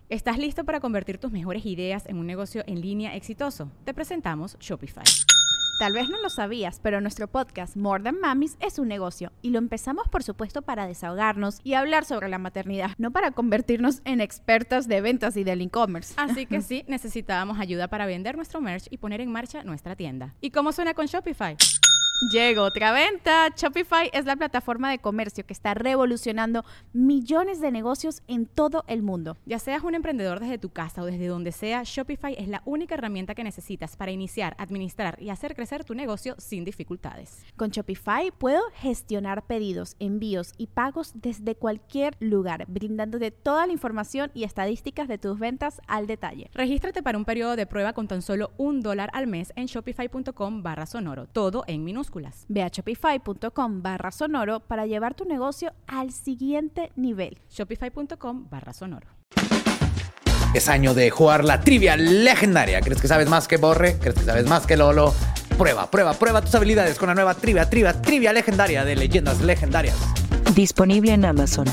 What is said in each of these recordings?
¿Estás listo para convertir tus mejores ideas en un negocio en línea exitoso? Te presentamos Shopify. Tal vez no lo sabías, pero nuestro podcast More Than Mamis es un negocio y lo empezamos por supuesto para desahogarnos y hablar sobre la maternidad, no para convertirnos en expertas de ventas y del e-commerce. Así que sí, necesitábamos ayuda para vender nuestro merch y poner en marcha nuestra tienda. ¿Y cómo suena con Shopify? Llegó otra venta. Shopify es la plataforma de comercio que está revolucionando millones de negocios en todo el mundo. Ya seas un emprendedor desde tu casa o desde donde sea, Shopify es la única herramienta que necesitas para iniciar, administrar y hacer crecer tu negocio sin dificultades. Con Shopify puedo gestionar pedidos, envíos y pagos desde cualquier lugar, brindándote toda la información y estadísticas de tus ventas al detalle. Regístrate para un periodo de prueba con tan solo $1 al mes en shopify.com/sonoro, todo en minúsculas. Ve a shopify.com/sonoro para llevar tu negocio al siguiente nivel. Shopify.com/sonoro. Es año de jugar la trivia legendaria. ¿Crees que sabes más que Borre? ¿Crees que sabes más que Lolo? Prueba tus habilidades con la nueva trivia legendaria de Leyendas Legendarias. Disponible en Amazon.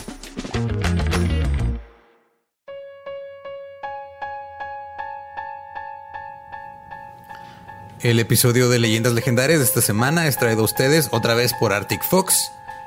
El episodio de Leyendas Legendarias de esta semana es traído a ustedes otra vez por Arctic Fox.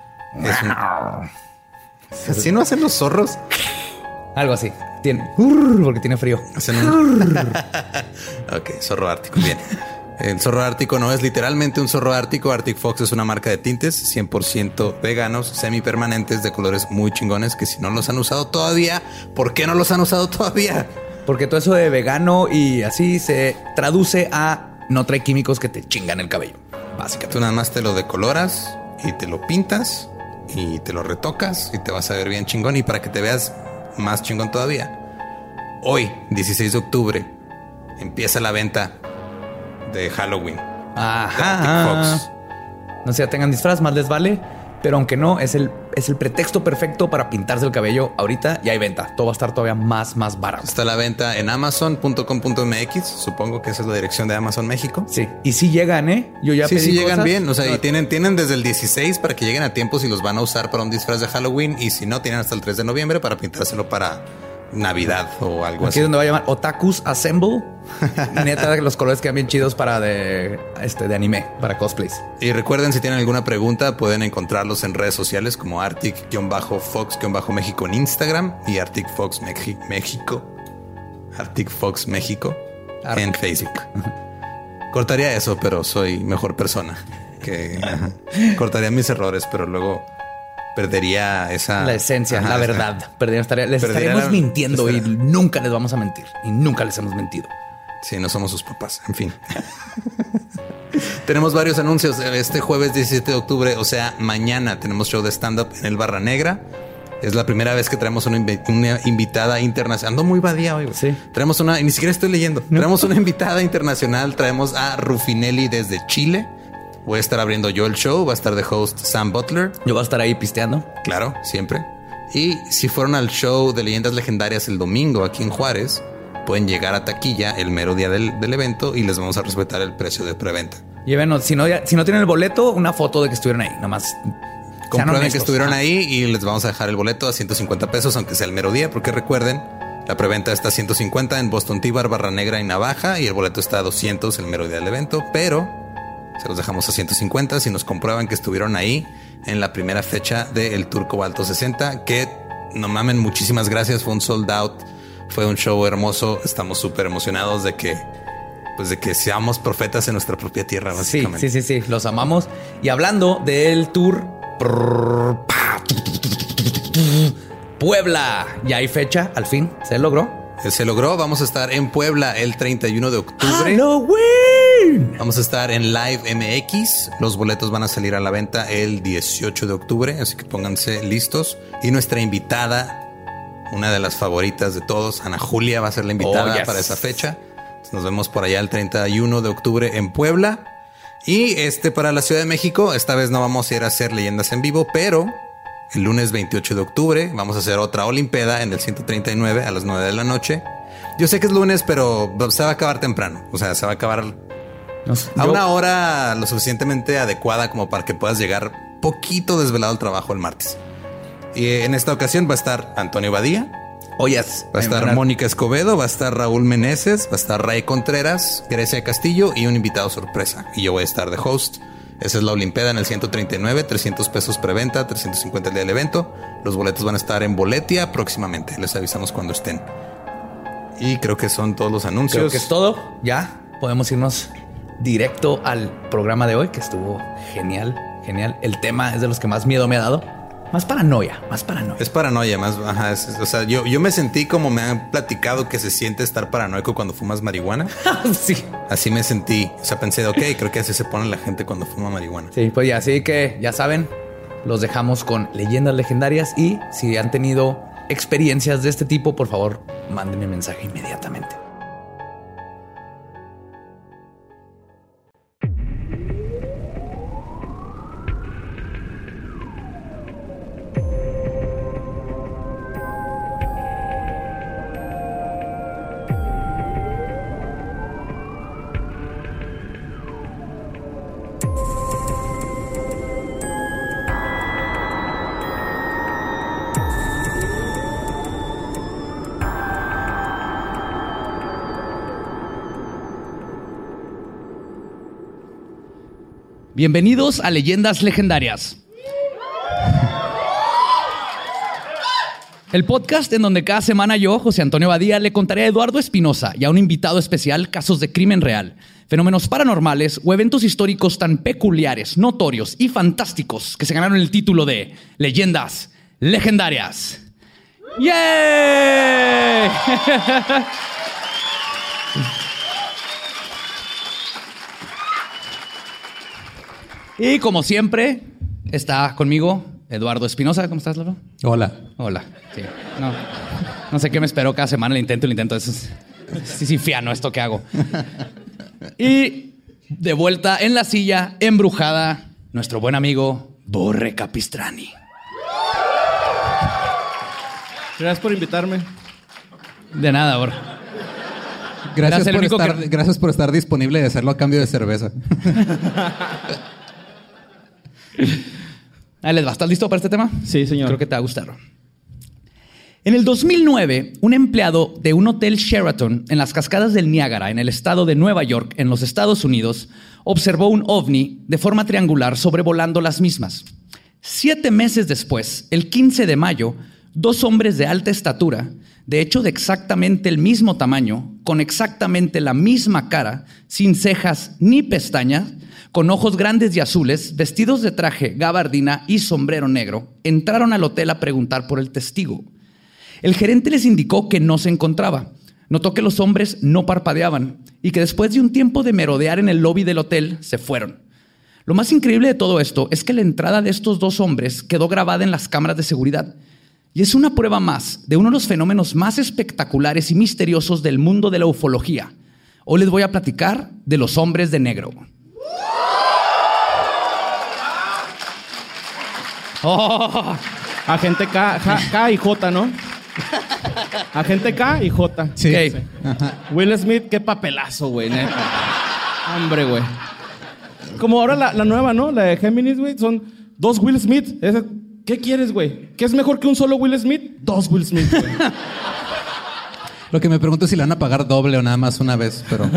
¿Así no hacen los zorros? Algo así. Porque tiene frío. Hacen un... Ok, zorro ártico. Bien. El zorro ártico no es literalmente un zorro ártico. Arctic Fox es una marca de tintes 100% veganos, semipermanentes, de colores muy chingones, que si no los han usado todavía, ¿por qué no los han usado todavía? Porque todo eso de vegano y así se traduce a no trae químicos que te chingan el cabello. Básicamente. Tú nada más te lo decoloras y te lo pintas y te lo retocas y te vas a ver bien chingón. Y para que te veas más chingón todavía, hoy, 16 de octubre, empieza la venta de Halloween. Ajá. De Arctic Fox. No sé, tengan disfraz, más les vale. Pero aunque no, es el pretexto perfecto para pintarse el cabello ahorita y hay venta. Todo va a estar todavía más barato. Está la venta en amazon.com.mx. Supongo que esa es la dirección de Amazon México. Sí. Y si llegan, yo ya pedí sí llegan cosas. bien. O sea, y tienen desde el 16 para que lleguen a tiempo si los van a usar para un disfraz de Halloween. Y si no, tienen hasta el 3 de noviembre para pintárselo para Navidad o algo así. Aquí es donde va a llamar Otakus Assemble. Neta, los colores quedan bien chidos para de anime, para cosplays. Y recuerden, si tienen alguna pregunta, pueden encontrarlos en redes sociales como Arctic-Fox-México en Instagram y Arctic Fox México. Arctic Fox México en Facebook. Cortaría eso, pero soy mejor persona. Cortaría mis errores, pero luego perdería la esencia, la verdad. Les estaríamos mintiendo y nunca les vamos a mentir. Y nunca les hemos mentido. Sí, no somos sus papás. En fin. Tenemos varios anuncios. Este jueves 17 de octubre, o sea, mañana, tenemos show de stand-up en el Barra Negra. Es la primera vez que traemos una invitada internacional. Ando muy badía hoy. Sí. Traemos ni siquiera estoy leyendo. No. Traemos una invitada internacional. Traemos a Rufinelli desde Chile. Voy a estar abriendo yo el show. Va a estar de host Sam Butler. Yo voy a estar ahí pisteando. Claro, siempre. Y si fueron al show de Leyendas Legendarias el domingo aquí en Juárez, pueden llegar a taquilla el mero día del evento y les vamos a respetar el precio de preventa. Llévenos, si no tienen el boleto, una foto de que estuvieron ahí. Nada más comprueben que estuvieron ahí y les vamos a dejar el boleto a 150 pesos, aunque sea el mero día, porque recuerden, la preventa está a 150 en Boston Tea Bar, Barra Negra y Navaja, y el boleto está a 200 el mero día del evento, pero se los dejamos a 150 si nos comprueban que estuvieron ahí en la primera fecha del Tour Cobalto 60, que no mamen, muchísimas gracias. Fue un sold out. Fue un show hermoso. Estamos súper emocionados de que seamos profetas en nuestra propia tierra, básicamente. Sí. Los amamos. Y hablando del tour Puebla, ya hay fecha. Al fin se logró. Se logró. Vamos a estar en Puebla el 31 de octubre. ¡Halloween! Vamos a estar en Live MX. Los boletos van a salir a la venta el 18 de octubre, así que pónganse listos. Y nuestra invitada, una de las favoritas de todos, Ana Julia, va a ser la invitada para esa fecha. Entonces nos vemos por allá el 31 de octubre en Puebla. Y para la Ciudad de México, esta vez no vamos a ir a hacer leyendas en vivo, pero el lunes 28 de octubre vamos a hacer otra Olimpeda en el 139 a las 9 de la noche. Yo sé que es lunes, pero se va a acabar temprano. O sea, se va a acabar una hora lo suficientemente adecuada como para que puedas llegar poquito desvelado al trabajo el martes. Y en esta ocasión va a estar Antonio Badía, Ollas. Va a estar Mónica Escobedo, va a estar Raúl Meneses, va a estar Ray Contreras, Grecia Castillo y un invitado sorpresa. Y yo voy a estar de host. Esa es la Olimpeda en el 139, 300 pesos preventa, 350 el día del evento. Los boletos van a estar en Boletia próximamente. Les avisamos cuando estén. Y creo que son todos los anuncios. Creo que es todo. Ya podemos irnos directo al programa de hoy, que estuvo genial. El tema es de los que más miedo me ha dado. Más paranoia. Es paranoia, más. Ajá, o sea, yo me sentí como me han platicado que se siente estar paranoico cuando fumas marihuana. Sí. Así me sentí. O sea, pensé, ok, creo que así se pone la gente cuando fuma marihuana. Sí, pues ya, así que ya saben, los dejamos con leyendas legendarias y si han tenido experiencias de este tipo, por favor, mándenme mensaje inmediatamente. Bienvenidos a Leyendas Legendarias. El podcast en donde cada semana yo, José Antonio Badía, le contaré a Eduardo Espinosa y a un invitado especial casos de crimen real, fenómenos paranormales o eventos históricos tan peculiares, notorios y fantásticos que se ganaron el título de Leyendas Legendarias. ¡Yay! Y como siempre, está conmigo Eduardo Espinosa. ¿Cómo estás, Lalo? Hola. Sí. No sé qué me espero cada semana. El intento. Eso es sisifiano esto que hago. Y de vuelta en la silla, embrujada, nuestro buen amigo Borre Capistrani. Gracias por invitarme. De nada, Borre. Gracias por estar disponible y hacerlo a cambio de cerveza. Ahí les va. ¿Estás listo para este tema? Sí, señor. Creo que te va a gustar. En el 2009, un empleado de un hotel Sheraton en las cascadas del Niágara, en el estado de Nueva York, en los Estados Unidos, observó un ovni de forma triangular sobrevolando las mismas. 7 meses después, el 15 de mayo, 2 hombres de alta estatura, de hecho de exactamente el mismo tamaño, con exactamente la misma cara, sin cejas ni pestañas, con ojos grandes y azules, vestidos de traje, gabardina y sombrero negro, entraron al hotel a preguntar por el testigo. El gerente les indicó que no se encontraba. Notó que los hombres no parpadeaban y que después de un tiempo de merodear en el lobby del hotel, se fueron. Lo más increíble de todo esto es que la entrada de estos 2 hombres quedó grabada en las cámaras de seguridad. Y es una prueba más de uno de los fenómenos más espectaculares y misteriosos del mundo de la ufología. Hoy les voy a platicar de los hombres de negro. Oh, agente K y J, ¿no? Agente K y J. Sí. Okay. Sí. Ajá. Will Smith, qué papelazo, güey, neta. Hombre, güey. Como ahora la nueva, ¿no? La de Géminis, güey. Son 2 Will Smith. ¿Qué quieres, güey? ¿Qué es mejor que un solo Will Smith? 2 Will Smith, güey. Lo que me pregunto es si le van a pagar doble o nada más una vez, pero...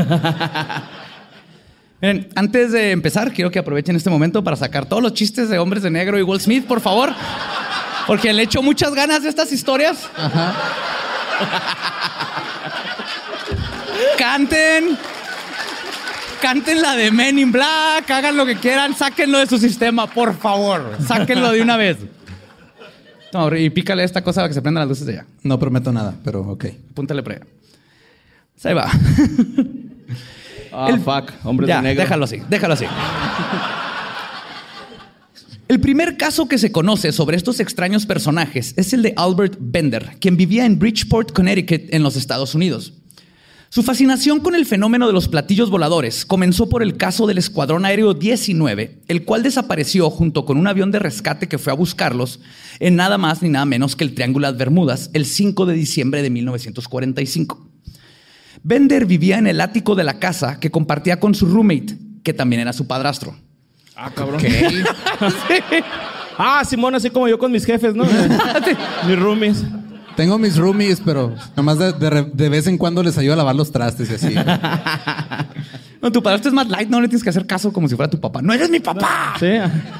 Miren, antes de empezar, quiero que aprovechen este momento para sacar todos los chistes de hombres de negro y Will Smith, por favor. Porque le echo muchas ganas de estas historias. Ajá. Canten la de Men in Black, hagan lo que quieran, sáquenlo de su sistema, por favor. Sáquenlo de una vez. No, y pícale esta cosa para que se prendan las luces de allá. No prometo nada, pero ok. Apúntale pre. Ahí va. Fuck, hombres de negro. Déjalo así. El primer caso que se conoce sobre estos extraños personajes es el de Albert Bender, quien vivía en Bridgeport, Connecticut, en los Estados Unidos. Su fascinación con el fenómeno de los platillos voladores comenzó por el caso del Escuadrón Aéreo 19, el cual desapareció junto con un avión de rescate que fue a buscarlos en nada más ni nada menos que el Triángulo de Bermudas el 5 de diciembre de 1945. Bender vivía en el ático de la casa que compartía con su roommate, que también era su padrastro. Ah, cabrón. ¿Qué? Sí. Ah, Simón, así como yo con mis jefes, ¿no? Mis roomies. Tengo mis roomies, pero nomás de vez en cuando les ayudo a lavar los trastes y así. No, tu padrastro es más light, no le tienes que hacer caso como si fuera tu papá. ¡No eres mi papá! Sí.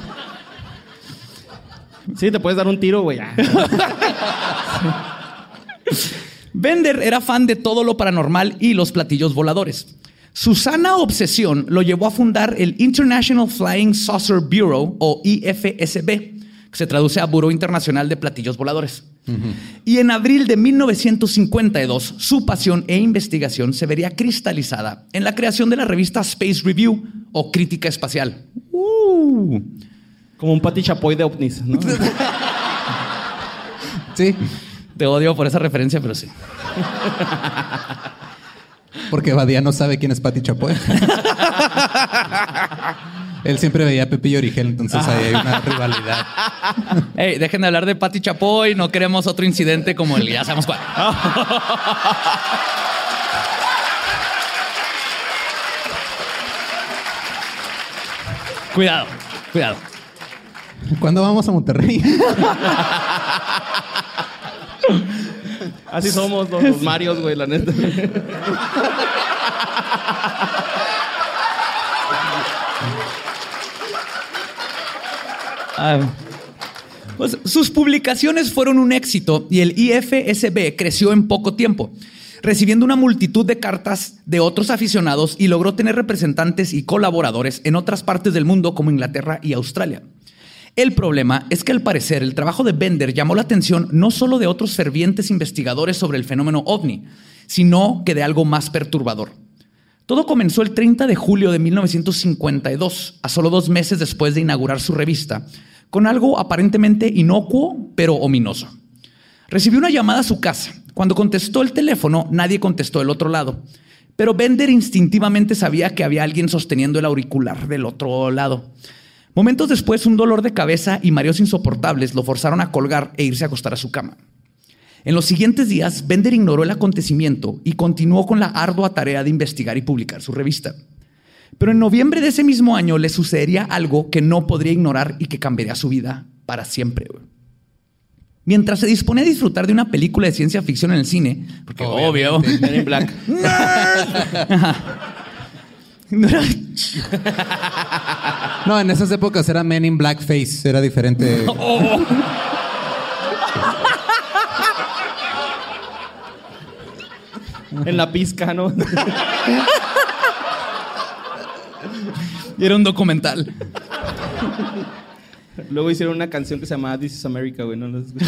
Sí, te puedes dar un tiro, güey. Bender era fan de todo lo paranormal y los platillos voladores. Su sana obsesión lo llevó a fundar el International Flying Saucer Bureau, o IFSB, que se traduce a Buró Internacional de Platillos Voladores. Y en abril de 1952, su pasión e investigación se vería cristalizada en la creación de la revista Space Review, o Crítica Espacial. Como un Pati Chapoy de ovnis, ¿no? Sí. Te odio por esa referencia, pero sí. Porque Badía no sabe quién es Pati Chapoy. Él siempre veía a Pepillo Origel, entonces ahí hay una rivalidad. Hey, dejen de hablar de Pati Chapoy, no queremos otro incidente como el ya sabemos cuál. Cuidado, cuidado. ¿Cuándo vamos a Monterrey? Así somos los Marios, güey, la neta. Pues, sus publicaciones fueron un éxito y el IFSB creció en poco tiempo, recibiendo una multitud de cartas de otros aficionados y logró tener representantes y colaboradores en otras partes del mundo como Inglaterra y Australia. El problema es que al parecer el trabajo de Bender llamó la atención no solo de otros fervientes investigadores sobre el fenómeno ovni, sino que de algo más perturbador. Todo comenzó el 30 de julio de 1952, a solo 2 meses después de inaugurar su revista, con algo aparentemente inocuo, pero ominoso. Recibió una llamada a su casa. Cuando contestó el teléfono, nadie contestó del otro lado. Pero Bender instintivamente sabía que había alguien sosteniendo el auricular del otro lado. Momentos después, un dolor de cabeza y mareos insoportables lo forzaron a colgar e irse a acostar a su cama. En los siguientes días, Bender ignoró el acontecimiento y continuó con la ardua tarea de investigar y publicar su revista. Pero en noviembre de ese mismo año le sucedería algo que no podría ignorar y que cambiaría su vida para siempre. Mientras se disponía a disfrutar de una película de ciencia ficción en el cine, porque obvio, Men in Black. No, en esas épocas era Men in Blackface, era diferente. En la pizca, ¿no? Y era un documental. Luego hicieron una canción que se llamaba This is America, güey. No lo escuché.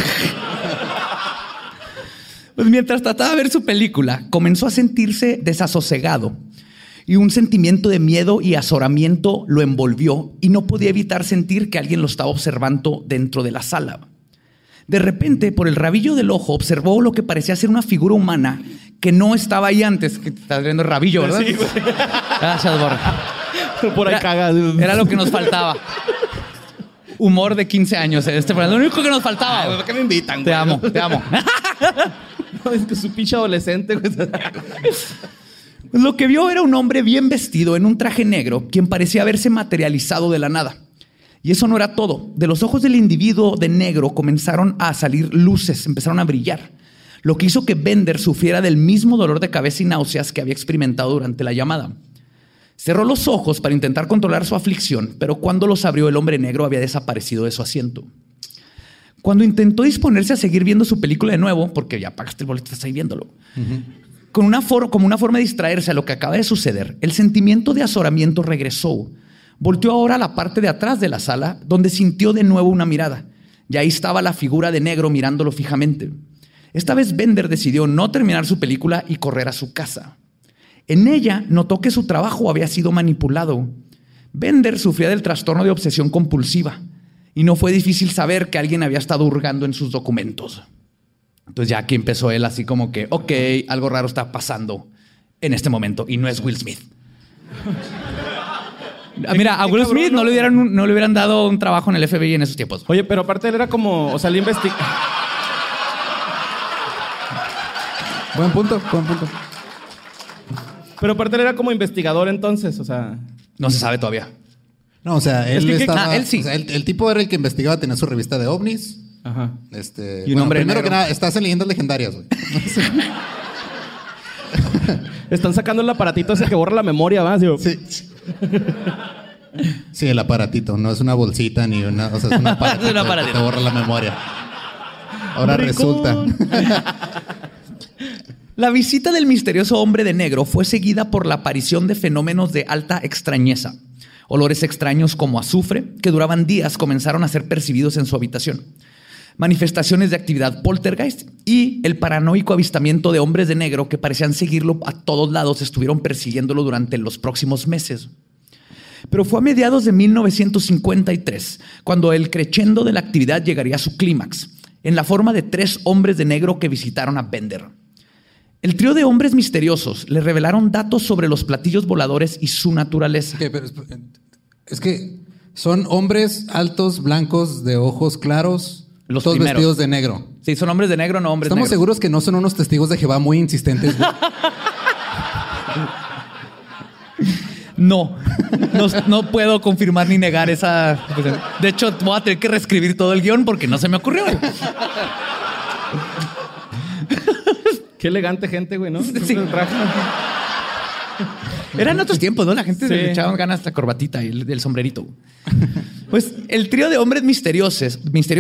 Pues mientras trataba de ver su película, comenzó a sentirse desasosegado. Y un sentimiento de miedo y azoramiento lo envolvió y no podía evitar sentir que alguien lo estaba observando dentro de la sala. De repente, por el rabillo del ojo, observó lo que parecía ser una figura humana que no estaba ahí antes. Que te estás viendo el rabillo, ¿verdad? Sí, güey. Gracias, Borja. Por ahí caga. Era lo que nos faltaba. Humor de 15 años. Lo único que nos faltaba. ¿Por qué me invitan? Te amo, te amo. No, es que su pinche adolescente, güey. Lo que vio era un hombre bien vestido en un traje negro, quien parecía haberse materializado de la nada. Y eso no era todo. De los ojos del individuo de negro comenzaron a salir luces, empezaron a brillar, lo que hizo que Bender sufriera del mismo dolor de cabeza y náuseas que había experimentado durante la llamada. Cerró los ojos para intentar controlar su aflicción, pero cuando los abrió, el hombre negro había desaparecido de su asiento. Cuando intentó disponerse a seguir viendo su película de nuevo, porque ya pagaste el boleto, estás ahí viéndolo, como una forma de distraerse a lo que acaba de suceder, el sentimiento de azoramiento regresó. Volteó ahora a la parte de atrás de la sala, donde sintió de nuevo una mirada. Y ahí estaba la figura de negro mirándolo fijamente. Esta vez Bender decidió no terminar su película y correr a su casa. En ella notó que su trabajo había sido manipulado. Bender sufría del trastorno de obsesión compulsiva y no fue difícil saber que alguien había estado hurgando en sus documentos. Entonces ya aquí empezó él así como que, ok, algo raro está pasando en este momento y no es Will Smith. Mira, a Will Smith no le hubieran dado un trabajo en el FBI en esos tiempos. Oye, pero aparte él era como, o sea, él Buen punto. Pero aparte él era como investigador entonces, o sea... No se sabe todavía. No, o sea, él Es que- estaba... él sí. O sea, el tipo era el que investigaba, tenía su revista de ovnis. Ajá. Y un hombre primero negro. que nada, estás en leyendas legendarias, güey. Están sacando el aparatito ese que borra la memoria, ¿va? Digo, Sí. Sí, el aparatito. No es una bolsita ni una... O sea, es un aparatito, Es un aparatito. que te borra la memoria. Ahora Ricón. resulta... La visita del misterioso hombre de negro fue seguida por la aparición de fenómenos de alta extrañeza. Olores extraños como azufre, que duraban días, comenzaron a ser percibidos en su habitación. Manifestaciones de actividad poltergeist y el paranoico avistamiento de hombres de negro que parecían seguirlo a todos lados, estuvieron persiguiéndolo durante los próximos meses. Pero fue a mediados de 1953 cuando el crescendo de la actividad llegaría a su clímax, en la forma de 3 hombres de negro que visitaron a Bender. El trío de hombres misteriosos le revelaron datos sobre los platillos voladores y su naturaleza. Ok, pero es que son hombres altos, blancos, de ojos claros, Los todos primeros. vestidos de negro. Sí, son hombres de negro, no hombres Estamos negros. seguros que no son unos testigos de Jehová muy insistentes, güey. No puedo confirmar ni negar esa... De hecho, voy a tener que reescribir todo el guión porque no se me ocurrió. qué elegante gente, güey, ¿no? Sí. Traje. Eran otros tiempos, ¿no? La gente Sí. le echaban ganas la corbatita y el sombrerito. Pues el trío de hombres misteriosos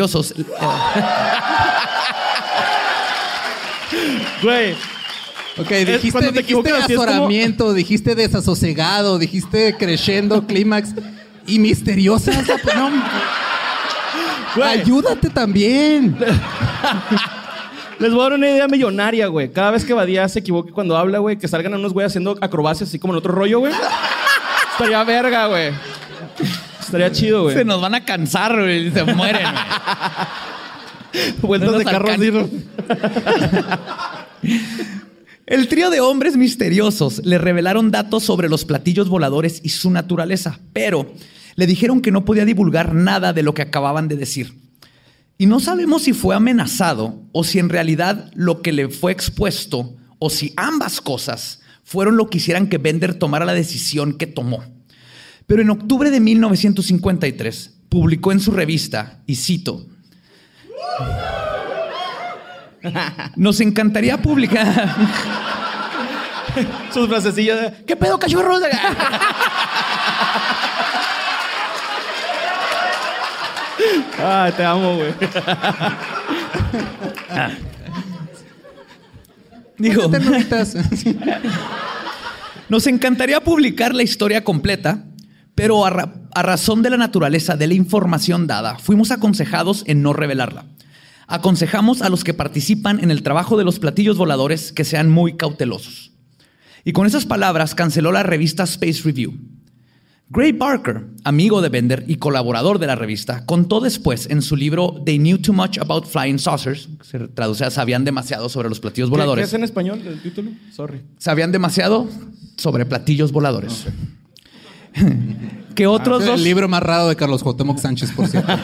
Güey, Ok, cuando dijiste te equivocas, así es como- azoramiento, dijiste desasosegado, dijiste crescendo, clímax y misteriosa. No, güey. ayúdate también. Les voy a dar una idea millonaria, güey. Cada vez que Badía se equivoque cuando habla, güey, que salgan unos güey haciendo acrobacias así como en otro rollo, güey. Estaría verga, güey. Estaría chido, güey. se nos van a cansar, güey, y se mueren. Vueltas no de nos carro así, ¿no? El trío de hombres misteriosos le revelaron datos sobre los platillos voladores y su naturaleza, pero le dijeron que no podía divulgar nada de lo que acababan de decir. Y no sabemos si fue amenazado o si en realidad lo que le fue expuesto o si ambas cosas fueron lo que hicieran que Bender tomara la decisión que tomó. Pero en octubre de 1953 publicó en su revista, y cito: nos encantaría publicar... Sus frasecillas de, ¿qué pedo, cachorro? Ay, te amo, güey. Digo, Ternuritas. nos encantaría publicar la historia completa, pero a razón de la naturaleza de la información dada, fuimos aconsejados en no revelarla. Aconsejamos a los que participan en el trabajo de los platillos voladores que sean muy cautelosos. Y con esas palabras canceló la revista Space Review. Gray Barker, amigo de Bender y colaborador de la revista, contó después en su libro They Knew Too Much About Flying Saucers, que se traduce a Sabían demasiado sobre los platillos ¿Qué voladores. es en español el título? Sorry. Sabían demasiado sobre platillos voladores. Que otros Es dos... el libro más raro de Carlos Cuauhtémoc Sánchez, por cierto.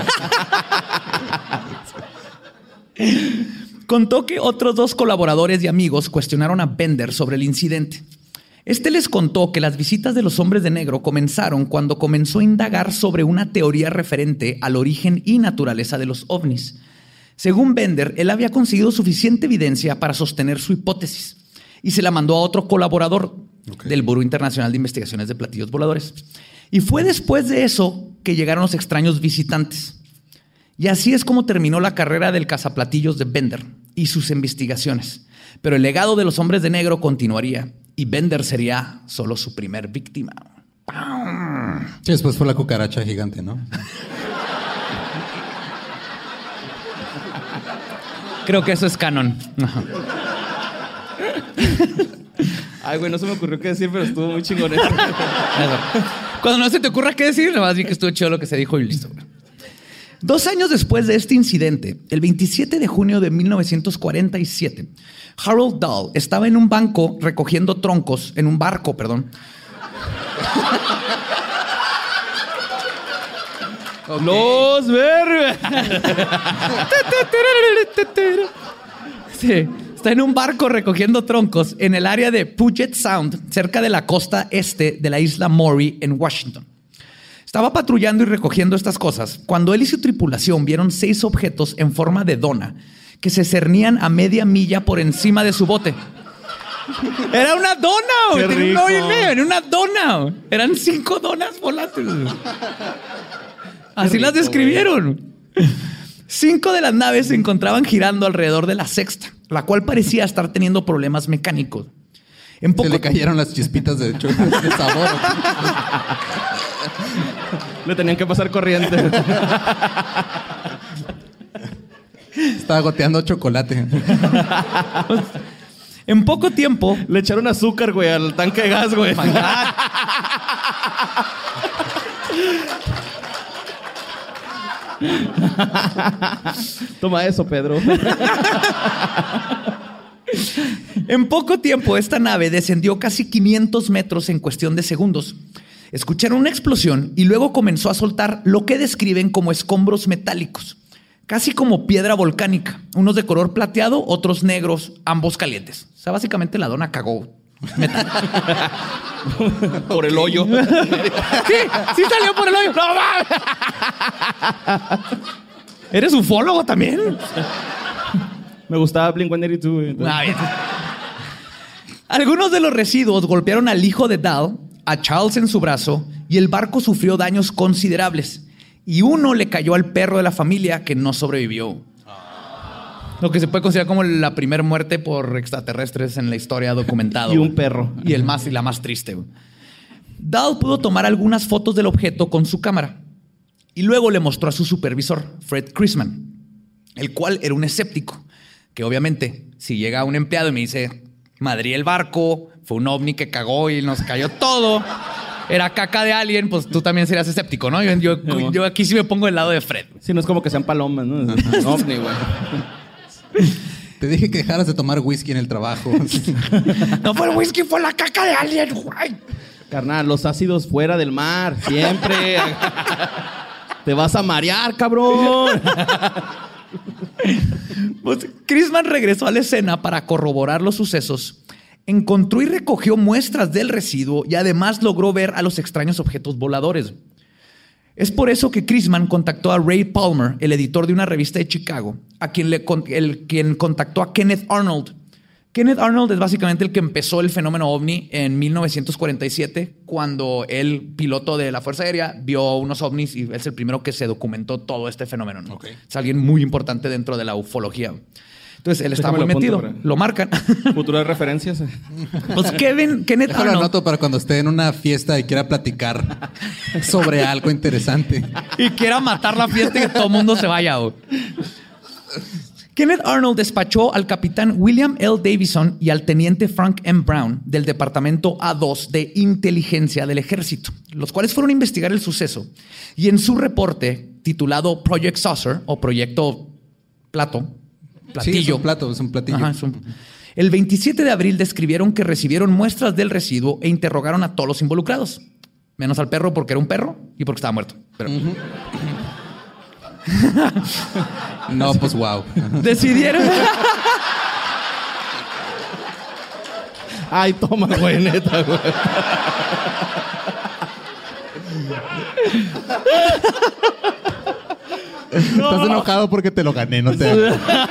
Contó que otros 2 colaboradores y amigos cuestionaron a Bender sobre el incidente. Este les contó que las visitas de los hombres de negro comenzaron cuando comenzó a indagar sobre una teoría referente al origen y naturaleza de los ovnis. Según Bender, él había conseguido suficiente evidencia para sostener su hipótesis y se la mandó a otro colaborador del Buró Internacional de Investigaciones de Platillos Voladores. Y fue después de eso que llegaron los extraños visitantes. Y así es como terminó la carrera del cazaplatillos de Bender y sus investigaciones. Pero el legado de los hombres de negro continuaría y Bender sería solo su primer víctima. Sí, después fue la cucaracha gigante, ¿no? Creo que eso es canon. Ajá. Ay, güey, no se me ocurrió qué decir, pero estuvo muy chingón eso. Cuando no se te ocurra qué decir, nada más bien que estuvo chido lo que se dijo y listo. 2 años después de este incidente, el 27 de junio de 1947, Harold Dahl estaba en un barco recogiendo troncos. Los vergas. Sí, está en un barco recogiendo troncos en el área de Puget Sound, cerca de la costa este de la isla Maury en Washington. Estaba patrullando y recogiendo estas cosas cuando él y su tripulación vieron 6 objetos en forma de dona que se cernían a media milla por encima de su bote. Era una dona, güey. Qué Tenía rico. un hoyo y medio, era una dona. Eran 5 donas volátiles. Así las describieron. 5 de las naves se encontraban girando alrededor de la sexta, la cual parecía estar teniendo problemas mecánicos. En Se poco le cayeron las chispitas de sabor. Le tenían que pasar corriente. Estaba goteando chocolate. En poco tiempo, Le echaron azúcar, güey, al tanque de gas, güey. Toma eso, Pedro. En poco tiempo, esta nave descendió casi 500 metros en cuestión de segundos. Escucharon una explosión y luego comenzó a soltar lo que describen como escombros metálicos, casi como piedra volcánica, unos de color plateado, otros negros, ambos calientes. O sea, básicamente la dona cagó metal. Por el hoyo. Sí salió por el hoyo. ¡No mames! ¿Eres ufólogo también? Me gustaba Blink-182, güey. Ah, bien. Algunos de los residuos golpearon al hijo de Dal, a Charles en su brazo, y el barco sufrió daños considerables. Y uno le cayó al perro de la familia que no sobrevivió. Lo que se puede considerar como la primera muerte por extraterrestres en la historia documentada. Y un perro. Y la más triste. Güey. Dal pudo tomar algunas fotos del objeto con su cámara. Y luego le mostró a su supervisor, Fred Chrisman, el cual era un escéptico. Que obviamente, si llega un empleado y me dice, madrí el barco, fue un ovni que cagó y nos cayó todo, era caca de alien, pues tú también serías escéptico, ¿no? Yo aquí sí me pongo del lado de Fred. Sí, no es como que sean palomas, ¿no? Es un ovni, güey. Te dije que dejaras de tomar whisky en el trabajo. No fue el whisky, fue la caca de alien, güey. Carnal, los ácidos fuera del mar, siempre. Te vas a marear, cabrón. Pues, Chrisman regresó a la escena para corroborar los sucesos. Encontró y recogió muestras del residuo y además logró ver a los extraños objetos voladores. Es por eso que Chrisman contactó a Ray Palmer, el editor de una revista de Chicago, a quien contactó a Kenneth Arnold. Kenneth Arnold es básicamente el que empezó el fenómeno ovni en 1947, cuando el piloto de la Fuerza Aérea vio unos ovnis y es el primero que se documentó todo este fenómeno, ¿no? Okay. Es alguien muy importante dentro de la ufología. Entonces, él está muy Déjame lo metido. apunto, Lo marcan. Futuras referencias. Pues Kenneth Déjalo Arnold. anoto para cuando esté en una fiesta y quiera platicar sobre algo interesante. Y quiera matar la fiesta y que todo el mundo se vaya. Güey. Kenneth Arnold despachó al capitán William L. Davison y al teniente Frank M. Brown del departamento A2 de inteligencia del ejército, los cuales fueron a investigar el suceso. Y en su reporte titulado Project Saucer o Proyecto Platillo. Sí, es un platillo. Ajá, el 27 de abril describieron que recibieron muestras del residuo e interrogaron a todos los involucrados, menos al perro porque era un perro y porque estaba muerto. Pero... No, pues wow. Decidieron... Ay, toma, güey, neta, güey. Estás enojado porque te lo gané, no te...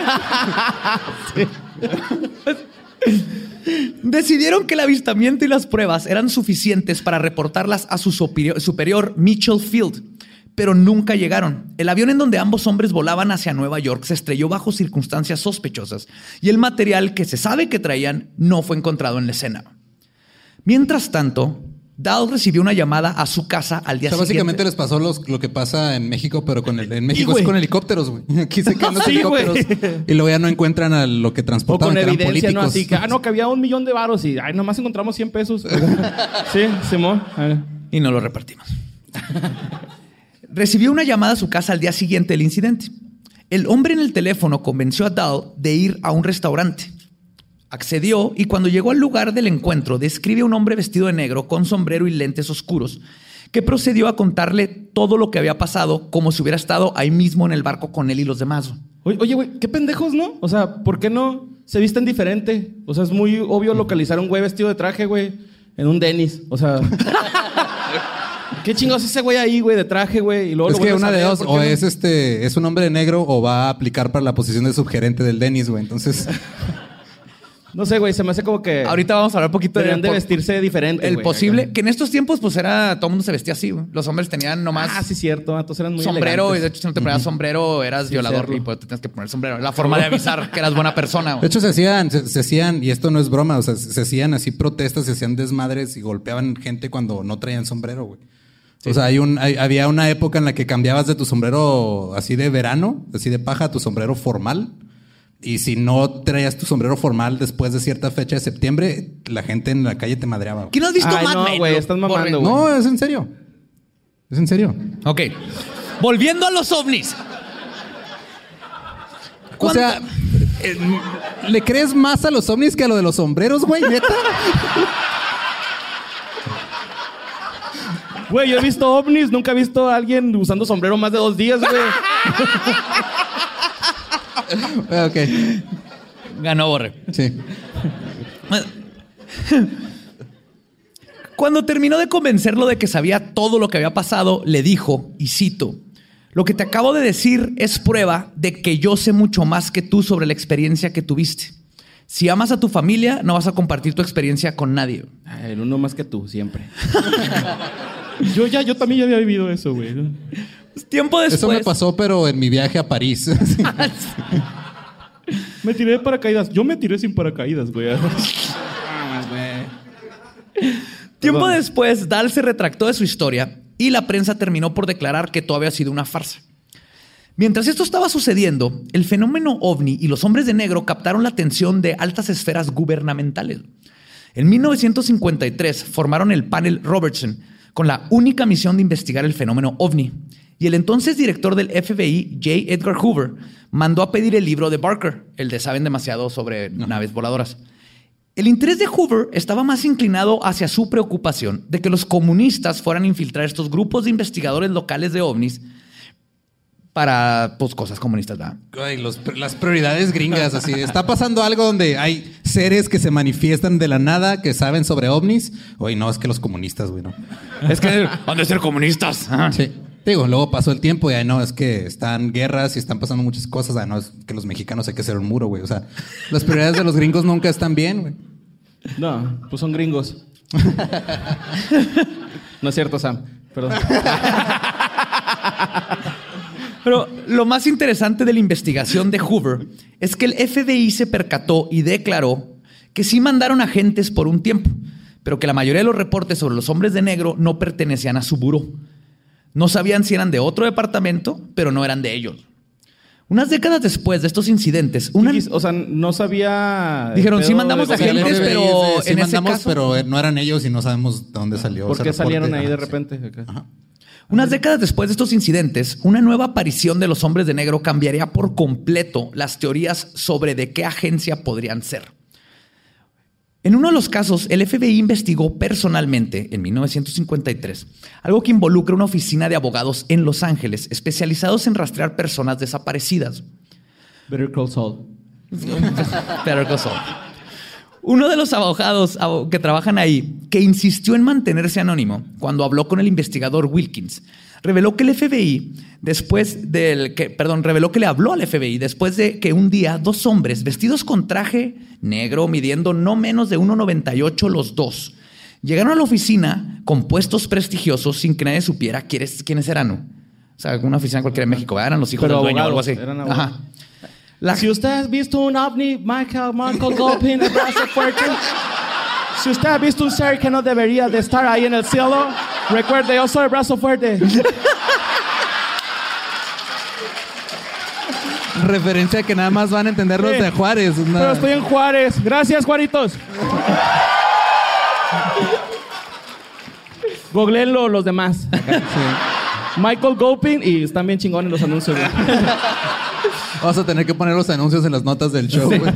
Decidieron que el avistamiento y las pruebas eran suficientes para reportarlas a su superior Mitchell Field, pero nunca llegaron. El avión en donde ambos hombres volaban hacia Nueva York se estrelló bajo circunstancias sospechosas y el material que se sabe que traían no fue encontrado en la escena. Mientras tanto, Dal recibió una llamada a su casa al día siguiente. Básicamente les pasó lo que pasa en México, pero en México güey. es con helicópteros, güey. Aquí se caen los Sí, helicópteros güey. y luego ya no encuentran a lo que O transportaban, con que eran evidencia, ¿no? políticos. Así que, que había 1 millón de varos y, nomás encontramos 100 pesos. Sí, Simón. Y no lo repartimos. Recibió una llamada a su casa al día siguiente del incidente. El hombre en el teléfono convenció a Dal de ir a un restaurante. Accedió y cuando llegó al lugar del encuentro describe a un hombre vestido de negro con sombrero y lentes oscuros que procedió a contarle todo lo que había pasado como si hubiera estado ahí mismo en el barco con él y los demás. Oye, güey, qué pendejos, ¿no? O sea, ¿por qué no se visten diferente? O sea, es muy obvio localizar a un güey vestido de traje, güey, en un Denny's. O sea... ¿Qué chingados ese güey ahí, güey, de traje, güey? Y luego Es lo que vuelves una a de ver, dos, ¿por qué o no? es un hombre negro o va a aplicar para la posición de subgerente del Dennis, güey. Entonces, No sé, güey, se me hace como que... Ahorita vamos a hablar un poquito deberían de por- vestirse diferente, el güey, posible. acá. Que en estos tiempos, pues era. Todo el mundo se vestía así, güey. Los hombres tenían nomás. Ah, sí, cierto. Entonces eran muy sombrero, y de elegantes. hecho, si no te ponías sombrero, eras violador serlo. y pues te tenías que poner sombrero. La forma de avisar que eras buena persona, de güey. hecho, se hacían, y esto no es broma, o sea, se hacían así protestas, se hacían desmadres y golpeaban gente cuando no traían sombrero, güey. O sea, había una época en la que cambiabas de tu sombrero así de verano, así de paja, a tu sombrero formal. Y si no traías tu sombrero formal después de cierta fecha de septiembre, la gente en la calle te madreaba, güey. ¿Quién no has visto Ay, Mad no, Men? güey, estás mamando, güey. No, es en serio. Es en serio. Ok. Volviendo a los ovnis. O sea, ¿le crees más a los ovnis que a lo de los sombreros, güey? ¿Neta? Güey, yo he visto ovnis, nunca he visto a alguien usando sombrero más de 2 días, güey. Ok. Ganó Borre. Sí. Cuando terminó de convencerlo de que sabía todo lo que había pasado, le dijo, y cito: "Lo que te acabo de decir es prueba de que yo sé mucho más que tú sobre la experiencia que tuviste. Si amas a tu familia, no vas a compartir tu experiencia con nadie." Ay, el uno más que tú, siempre. Yo también ya había vivido eso, güey. Tiempo después. Eso me pasó, pero en mi viaje a París. Sí. Me tiré de paracaídas. Yo me tiré sin paracaídas, güey. Tiempo Perdón. después, Dahl se retractó de su historia y la prensa terminó por declarar que todo había sido una farsa. Mientras esto estaba sucediendo, el fenómeno ovni y los hombres de negro captaron la atención de altas esferas gubernamentales. En 1953 formaron el panel Robertson con la única misión de investigar el fenómeno ovni. Y el entonces director del FBI, J. Edgar Hoover, mandó a pedir el libro de Barker, el de Saben demasiado sobre naves voladoras. El interés de Hoover estaba más inclinado hacia su preocupación de que los comunistas fueran a infiltrar estos grupos de investigadores locales de ovnis para, pues, cosas comunistas, ¿verdad? Ay, las prioridades gringas, así. Está pasando algo donde hay seres que se manifiestan de la nada, que saben sobre ovnis. Oye, no, es que los comunistas, güey, no. Es que han de ser comunistas. Ajá. Sí. Digo, luego pasó el tiempo y ay, no, es que están guerras y están pasando muchas cosas. Ay, no, es que los mexicanos hay que hacer un muro, güey. O sea, las prioridades de los gringos nunca están bien, güey. No, pues son gringos. No es cierto, Sam. Perdón. Pero lo más interesante de la investigación de Hoover es que el FBI se percató y declaró que sí mandaron agentes por un tiempo, pero que la mayoría de los reportes sobre los hombres de negro no pertenecían a su buró. No sabían si eran de otro departamento, pero no eran de ellos. Unas décadas después de estos incidentes, O sea, no sabía... Dijeron, el sí pedo mandamos de- a gente, El FBI pero sí en ese mandamos, caso- pero no eran ellos y no sabemos de dónde salió. ¿Por ese qué reporte. salieron ahí de Ajá, sí. repente? Acá? Ajá. Unas décadas después de estos incidentes, una nueva aparición de los hombres de negro cambiaría por completo las teorías sobre de qué agencia podrían ser. En uno de los casos, el FBI investigó personalmente, en 1953, algo que involucra una oficina de abogados en Los Ángeles, especializados en rastrear personas desaparecidas. Better Call Saul. Better Call Saul. Uno de los abogados que trabajan ahí, que insistió en mantenerse anónimo cuando habló con el investigador Wilkins, reveló que reveló que le habló al FBI después de que un día 2 hombres vestidos con traje negro, midiendo no menos de 1,98 los dos, llegaron a la oficina con puestos prestigiosos sin que nadie supiera quiénes eran. ¿no? O sea, una oficina cualquiera en México, ¿verdad? Eran los hijos Pero del dueño o algo abogados, así. eran abogados. Ajá. Si usted ha visto un ovni, Michael Gopin, el brazo fuerte. Si usted ha visto un ser que no debería de estar ahí en el cielo, recuerde, yo soy el brazo fuerte. Referencia que nada más van a entender los Sí. de Juárez. Pero estoy en Juárez. Gracias, Juaritos. Googleenlo los demás. Michael Gopin y están bien chingones los anuncios, güey. Vamos a tener que poner los anuncios en las notas del show, güey.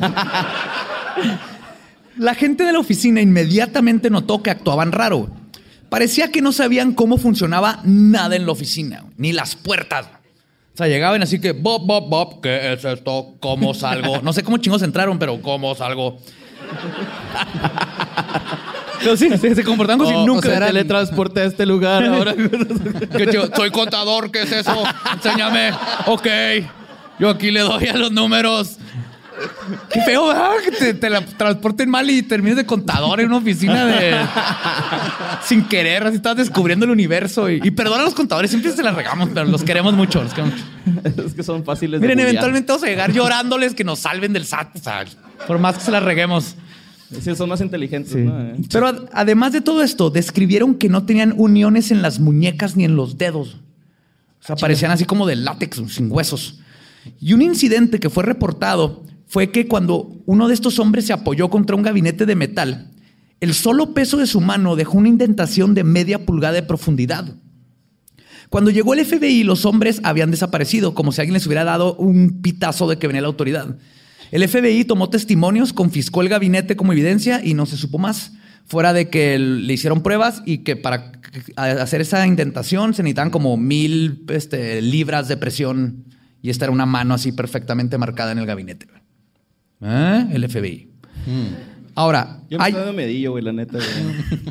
La gente de la oficina inmediatamente notó que actuaban raro. Parecía que no sabían cómo funcionaba nada en la oficina, ni las puertas. O sea, llegaban así que, Bob, Bob, Bob, ¿qué es esto? ¿Cómo salgo? No sé cómo chingos entraron, pero ¿cómo salgo? Pero sí, se comportaban como si nunca... O sea, teletransporte a este lugar ahora. Que yo soy contador, ¿qué es eso? Enséñame. Ok. Yo aquí le doy a los números. Qué feo, ¿verdad? Que te la transporten mal y termines de contador en una oficina de... Sin querer, así estás descubriendo el universo. Y perdona a los contadores, siempre se las regamos, pero los queremos mucho. Es que son fáciles Miren, de bullear. eventualmente vamos a llegar llorándoles que nos salven del SAT. O sea, por más que se las reguemos. Sí, son más inteligentes, Sí. ¿no? Pero además de todo esto, describieron que no tenían uniones en las muñecas ni en los dedos. O sea, parecían así como de látex, sin huesos. Y un incidente que fue reportado fue que cuando uno de estos hombres se apoyó contra un gabinete de metal, el solo peso de su mano dejó una indentación de media pulgada de profundidad. Cuando llegó el FBI, los hombres habían desaparecido, como si alguien les hubiera dado un pitazo de que venía la autoridad. El FBI tomó testimonios, confiscó el gabinete como evidencia y no se supo más. Fuera de que le hicieron pruebas y que para hacer esa indentación se necesitaban como 1000 libras de presión. Y esta era una mano así perfectamente marcada en el gabinete. El FBI. Ahora, Yo me estoy dando medillo, güey, la neta, güey.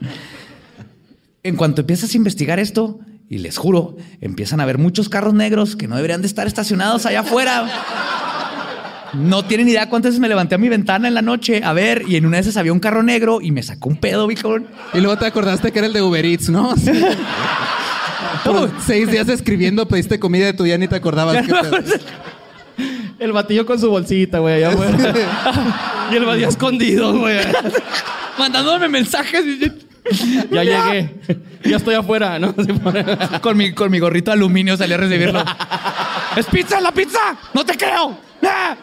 En cuanto empiezas a investigar esto, y les juro, empiezan a haber muchos carros negros que no deberían de estar estacionados allá afuera. No tienen idea cuántas veces me levanté a mi ventana en la noche a ver, y en una de esas había un carro negro y me sacó un pedo, bicho. Y luego te acordaste que era el de Uber Eats, ¿no? Por 6 días escribiendo, pediste comida de tu día ni te acordabas. ¿Qué pedo? El batillo con su bolsita, güey, allá afuera. Y el batillo escondido, güey. Mandándome mensajes. Ya llegué. Ya estoy afuera, ¿no? Con mi gorrito de aluminio salí a recibirlo. ¡Es pizza, la pizza! ¡No te creo! ¡Ah!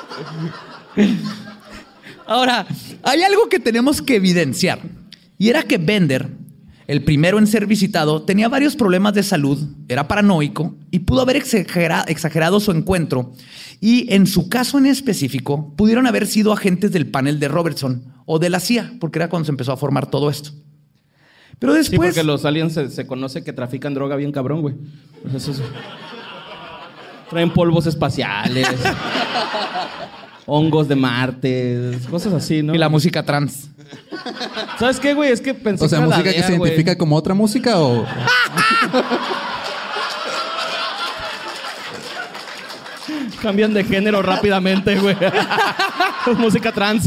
Ahora, hay algo que tenemos que evidenciar. Y era que Bender, el primero en ser visitado, tenía varios problemas de salud, era paranoico y pudo haber exagerado su encuentro. Y en su caso en específico, pudieron haber sido agentes del panel de Robertson o de la CIA, porque era cuando se empezó a formar todo esto. Pero Sí, después... porque los aliens se conoce que trafican droga bien cabrón, güey. Pues eso es... Traen polvos espaciales, hongos de Marte, cosas así, ¿no? Y la música trans. ¿Sabes qué, güey? Es que pensé O sea, que era la música que DEA, se güey. identifica como otra música o... Cambian de género rápidamente, güey. Música trans.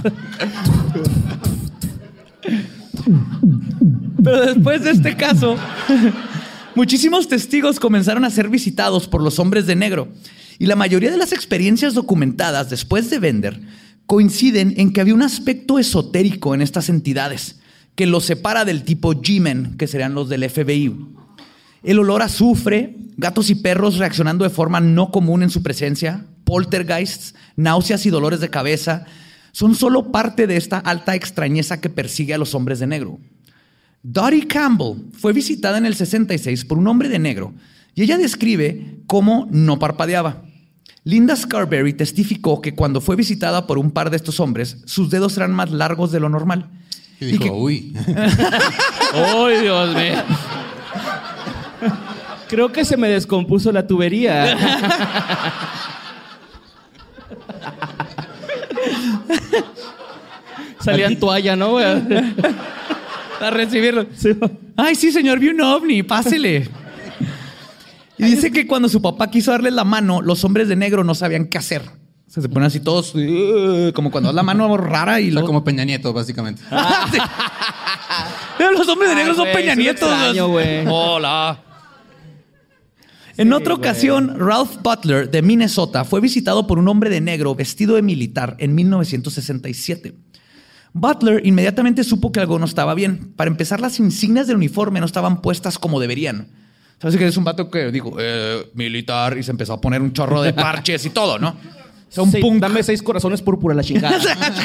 Pero después de este caso, muchísimos testigos comenzaron a ser visitados por los hombres de negro. Y la mayoría de las experiencias documentadas después de Bender coinciden en que había un aspecto esotérico en estas entidades que los separa del tipo G-Men, que serían los del FBI. El olor a azufre, gatos y perros reaccionando de forma no común en su presencia, poltergeists, náuseas y dolores de cabeza, son solo parte de esta alta extrañeza que persigue a los hombres de negro. Dottie Campbell fue visitada en el 66 por un hombre de negro y ella describe cómo no parpadeaba. Linda Scarberry testificó que cuando fue visitada por un par de estos hombres, sus dedos eran más largos de lo normal. Y dijo, que- uy. ¡Ay, Dios mío! Creo que se me descompuso la tubería. Salía en toalla, ¿no, güey? A recibirlo. Sí. Ay, sí, señor, vi un ovni, pásele. Y dice que cuando su papá quiso darles la mano, los hombres de negro no sabían qué hacer. O sea, se ponen así todos, como cuando das la mano rara y O sea, luego... como Peña Nieto, básicamente. Sí. Pero los hombres de negro Ay, son güey, Peña es un Nietos. extraño, güey. Hola. En otra güey. ocasión, Ralph Butler de Minnesota fue visitado por un hombre de negro vestido de militar en 1967. Butler inmediatamente supo que algo no estaba bien. Para empezar, las insignias del uniforme no estaban puestas como deberían. ¿Sabes que es un vato que digo, militar, y se empezó a poner un chorro de parches y todo, ¿no? O sea, un Sí, punk. dame 6 corazones púrpura, la chingada.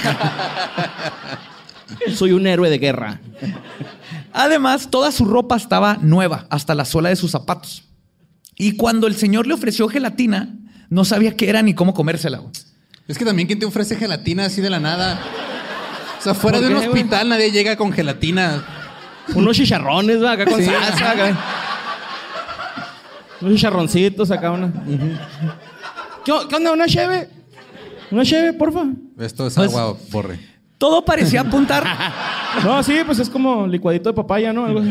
Soy un héroe de guerra. Además, toda su ropa estaba nueva, hasta la suela de sus zapatos. Y cuando el señor le ofreció gelatina, no sabía qué era ni cómo comérsela. Es que también, ¿quién te ofrece gelatina así de la nada? O sea, fuera de ¿Por un qué, güey? hospital nadie llega con gelatina. Unos chicharrones, ¿va? Acá con Sí. salsa. Acá. Unos chicharroncitos acá. ¿Qué onda? ¿Una cheve? ¿Una cheve, porfa? Esto es Pues- agua, borre. Todo parecía apuntar. No, sí, pues es como licuadito de papaya, ¿no? Algo así.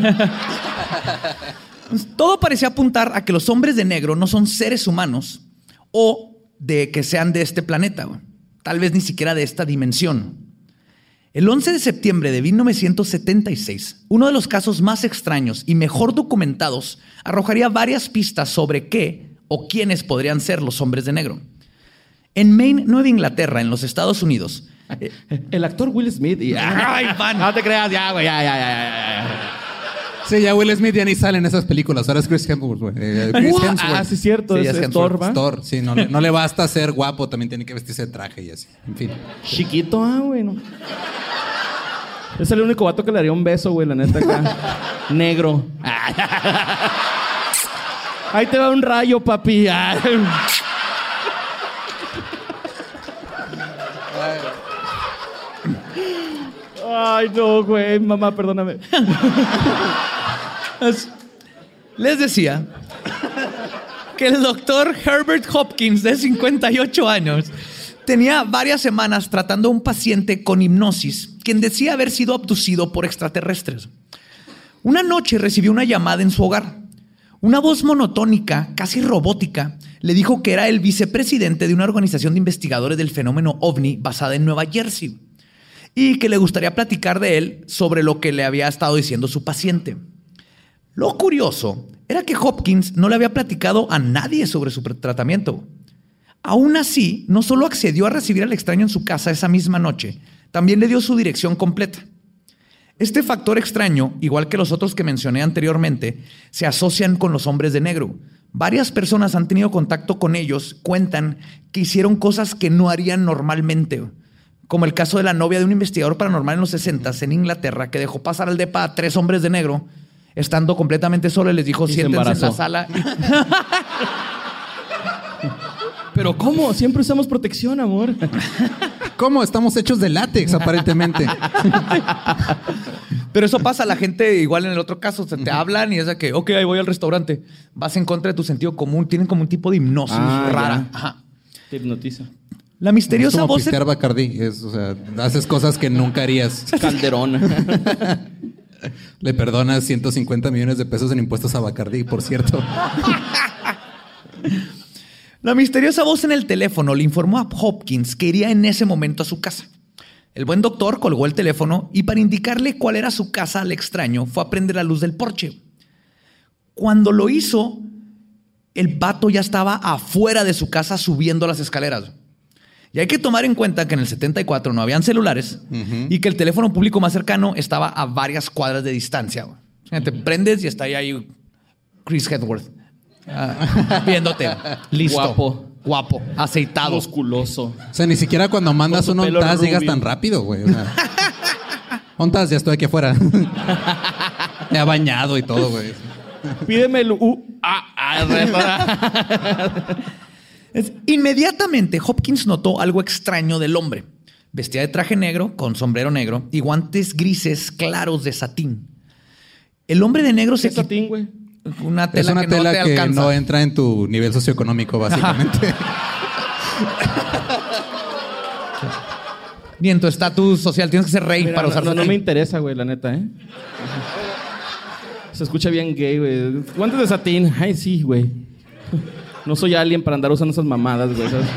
Todo parecía apuntar a que los hombres de negro no son seres humanos o de que sean de este planeta, güey. Tal vez ni siquiera de esta dimensión. El 11 de septiembre de 1976, uno de los casos más extraños y mejor documentados arrojaría varias pistas sobre qué o quiénes podrían ser los hombres de negro. En Maine, Nueva Inglaterra, en los Estados Unidos. El actor Will Smith y... ¡Ay, van! No te creas, ya, güey, ya. Sí, ya Will Smith ya ni sale en esas películas. Ahora es Chris Hemsworth, güey. Chris Hemsworth. Ah, sí, es cierto. Sí, es es Thor, ¿va? Thor, sí, no le basta ser guapo, también tiene que vestirse de traje y así. En fin. Chiquito, güey, no. Es el único vato que le daría un beso, güey, la neta, acá. Negro. Ahí te va un rayo, papi. Ay, no, güey. Mamá, perdóname. Les decía que el doctor Herbert Hopkins, de 58 años, tenía varias semanas tratando a un paciente con hipnosis, quien decía haber sido abducido por extraterrestres. Una noche recibió una llamada en su hogar. Una voz monotónica, casi robótica, le dijo que era el vicepresidente de una organización de investigadores del fenómeno OVNI basada en Nueva Jersey y que le gustaría platicar de él sobre lo que le había estado diciendo su paciente. Lo curioso era que Hopkins no le había platicado a nadie sobre su tratamiento. Aún así, no solo accedió a recibir al extraño en su casa esa misma noche, también le dio su dirección completa. Este factor extraño, igual que los otros que mencioné anteriormente, se asocian con los hombres de negro. Varias personas han tenido contacto con ellos, cuentan que hicieron cosas que no harían normalmente, como el caso de la novia de un investigador paranormal en los 60s en Inglaterra, que dejó pasar al depa a 3 hombres de negro, estando completamente solo, y les dijo, siéntense en la sala. Pero ¿cómo? Siempre usamos protección, amor. ¿Cómo? Estamos hechos de látex, aparentemente. Pero eso pasa a la gente igual en el otro caso. Te hablan y es de que, ok, ahí voy al restaurante. Vas en contra de tu sentido común. Tienen como un tipo de hipnosis rara. Ya. Ajá. Te hipnotiza. La misteriosa es como voz... pistear Bacardí. O sea, haces cosas que nunca harías. Calderón. Le perdonas 150 millones de pesos en impuestos a Bacardí, por cierto. La misteriosa voz en el teléfono le informó a Hopkins que iría en ese momento a su casa. El buen doctor colgó el teléfono y para indicarle cuál era su casa al extraño fue a prender la luz del porche. Cuando lo hizo, el vato ya estaba afuera de su casa subiendo las escaleras. Y hay que tomar en cuenta que en el 74 no habían celulares y que el teléfono público más cercano estaba a varias cuadras de distancia. Te prendes y está ahí Chris Hemsworth. Viéndote. Listo. Guapo. Aceitado. Musculoso. O sea, ni siquiera cuando mandas un ONTAS llegas tan rápido, güey. O sea, ONTAS, ya estoy aquí afuera. Me ha bañado y todo, güey. Pídeme el Inmediatamente Hopkins notó algo extraño del hombre. Vestía de traje negro, con sombrero negro y guantes grises claros de satín. El hombre de negro se... ¿Qué satín, güey? Una tela es una que tela no te que alcanza. no entra en tu nivel socioeconómico, básicamente. Ni en tu estatus social. Tienes que ser rey para usar no satín. me interesa, güey, la neta, ¿eh? Se escucha bien gay, güey. Guantes de satín. Ay, sí, güey. No soy alien para andar usando esas mamadas, güey. ¿Sabes?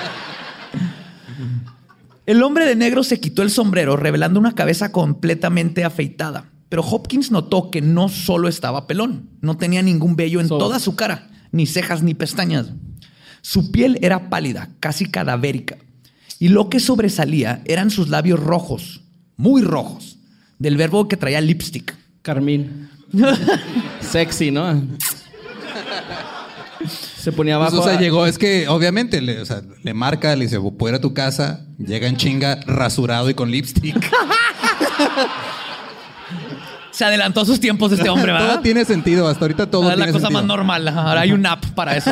El hombre de negro se quitó el sombrero, revelando una cabeza completamente afeitada. Pero Hopkins notó que no solo estaba pelón. No tenía ningún vello en toda su cara. Ni cejas ni pestañas. Su piel era pálida, casi cadavérica. Y lo que sobresalía eran sus labios rojos. Muy rojos. Del verbo que traía lipstick. Carmín. Sexy, ¿no? Se ponía abajo. Pues, o sea, llegó, es que obviamente le marca, le dice, ¿puedo ir a tu casa? Llega en chinga, rasurado y con lipstick. Se adelantó a sus tiempos este hombre, ¿verdad? Todo tiene sentido, hasta ahorita todo Es tiene la cosa sentido. más normal. Ahora hay una app para eso.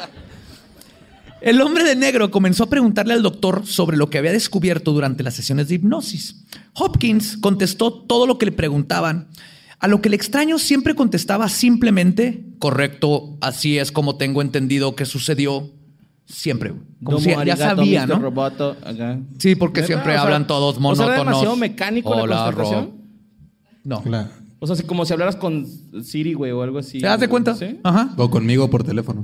El hombre de negro comenzó a preguntarle al doctor sobre lo que había descubierto durante las sesiones de hipnosis. Hopkins contestó todo lo que le preguntaban, a lo que el extraño siempre contestaba simplemente, correcto, así es como tengo entendido que sucedió. Siempre. Como si ya sabía, ¿no? Roboto, acá. Sí, porque siempre hablan todos monótonos. ¿Era demasiado mecánico la Hola, constatación? No. Claro. O sea, como si hablaras con Siri, güey, o algo así. ¿Te das de cuenta? ¿Sí? Ajá. O conmigo por teléfono.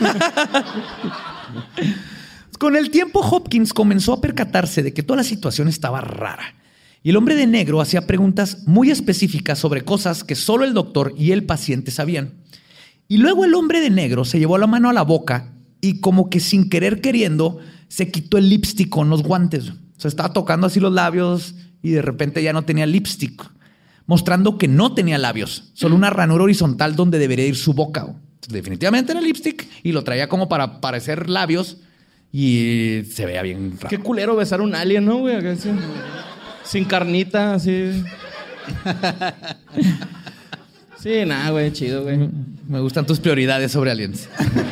Con el tiempo, Hopkins comenzó a percatarse de que toda la situación estaba rara. Y el hombre de negro hacía preguntas muy específicas sobre cosas que solo el doctor y el paciente sabían. Y luego el hombre de negro se llevó la mano a la boca y como que sin querer queriendo se quitó el lipstick con los guantes. O sea, estaba tocando así los labios y de repente ya no tenía lipstick, mostrando que no tenía labios, solo una ranura horizontal donde debería ir su boca. Entonces, definitivamente era lipstick y lo traía como para parecer labios y se veía bien raro. Qué culero besar un alien, ¿no, güey? Acá, sin carnita, así. Sí, nada, güey, chido, güey. Me gustan tus prioridades sobre aliens.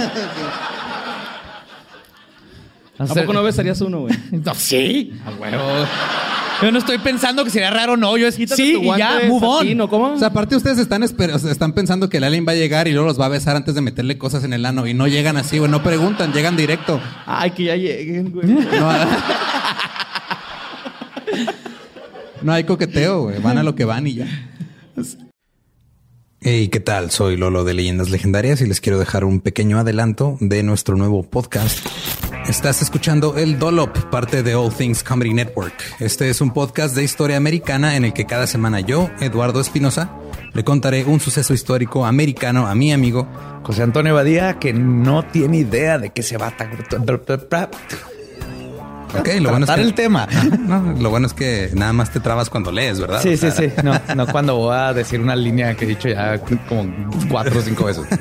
¿A poco no besarías uno, güey? No, sí, a huevo. Yo no estoy pensando que sería raro, no. Yo es Quítate sí tu y guante ya, de move on. satín, ¿o cómo? O sea, aparte ustedes están pensando que el alien va a llegar y luego los va a besar antes de meterle cosas en el ano. Y no llegan así, güey. No preguntan, llegan directo. Ay, que ya lleguen, güey. No hay coqueteo, güey. Van a lo que van y ya. Hey, ¿qué tal? Soy Lolo de Leyendas Legendarias y les quiero dejar un pequeño adelanto de nuestro nuevo podcast. Estás escuchando El Dollop, parte de All Things Comedy Network. Este es un podcast de historia americana en el que cada semana yo, Eduardo Espinosa, le contaré un suceso histórico americano a mi amigo José Antonio Badía, que no tiene idea de qué se va a Ok, lo bueno es que el tema. No, lo bueno es que nada más te trabas cuando lees, ¿verdad? Sí, O sea, sí. No cuando voy a decir una línea que he dicho ya como 4 o 5 veces.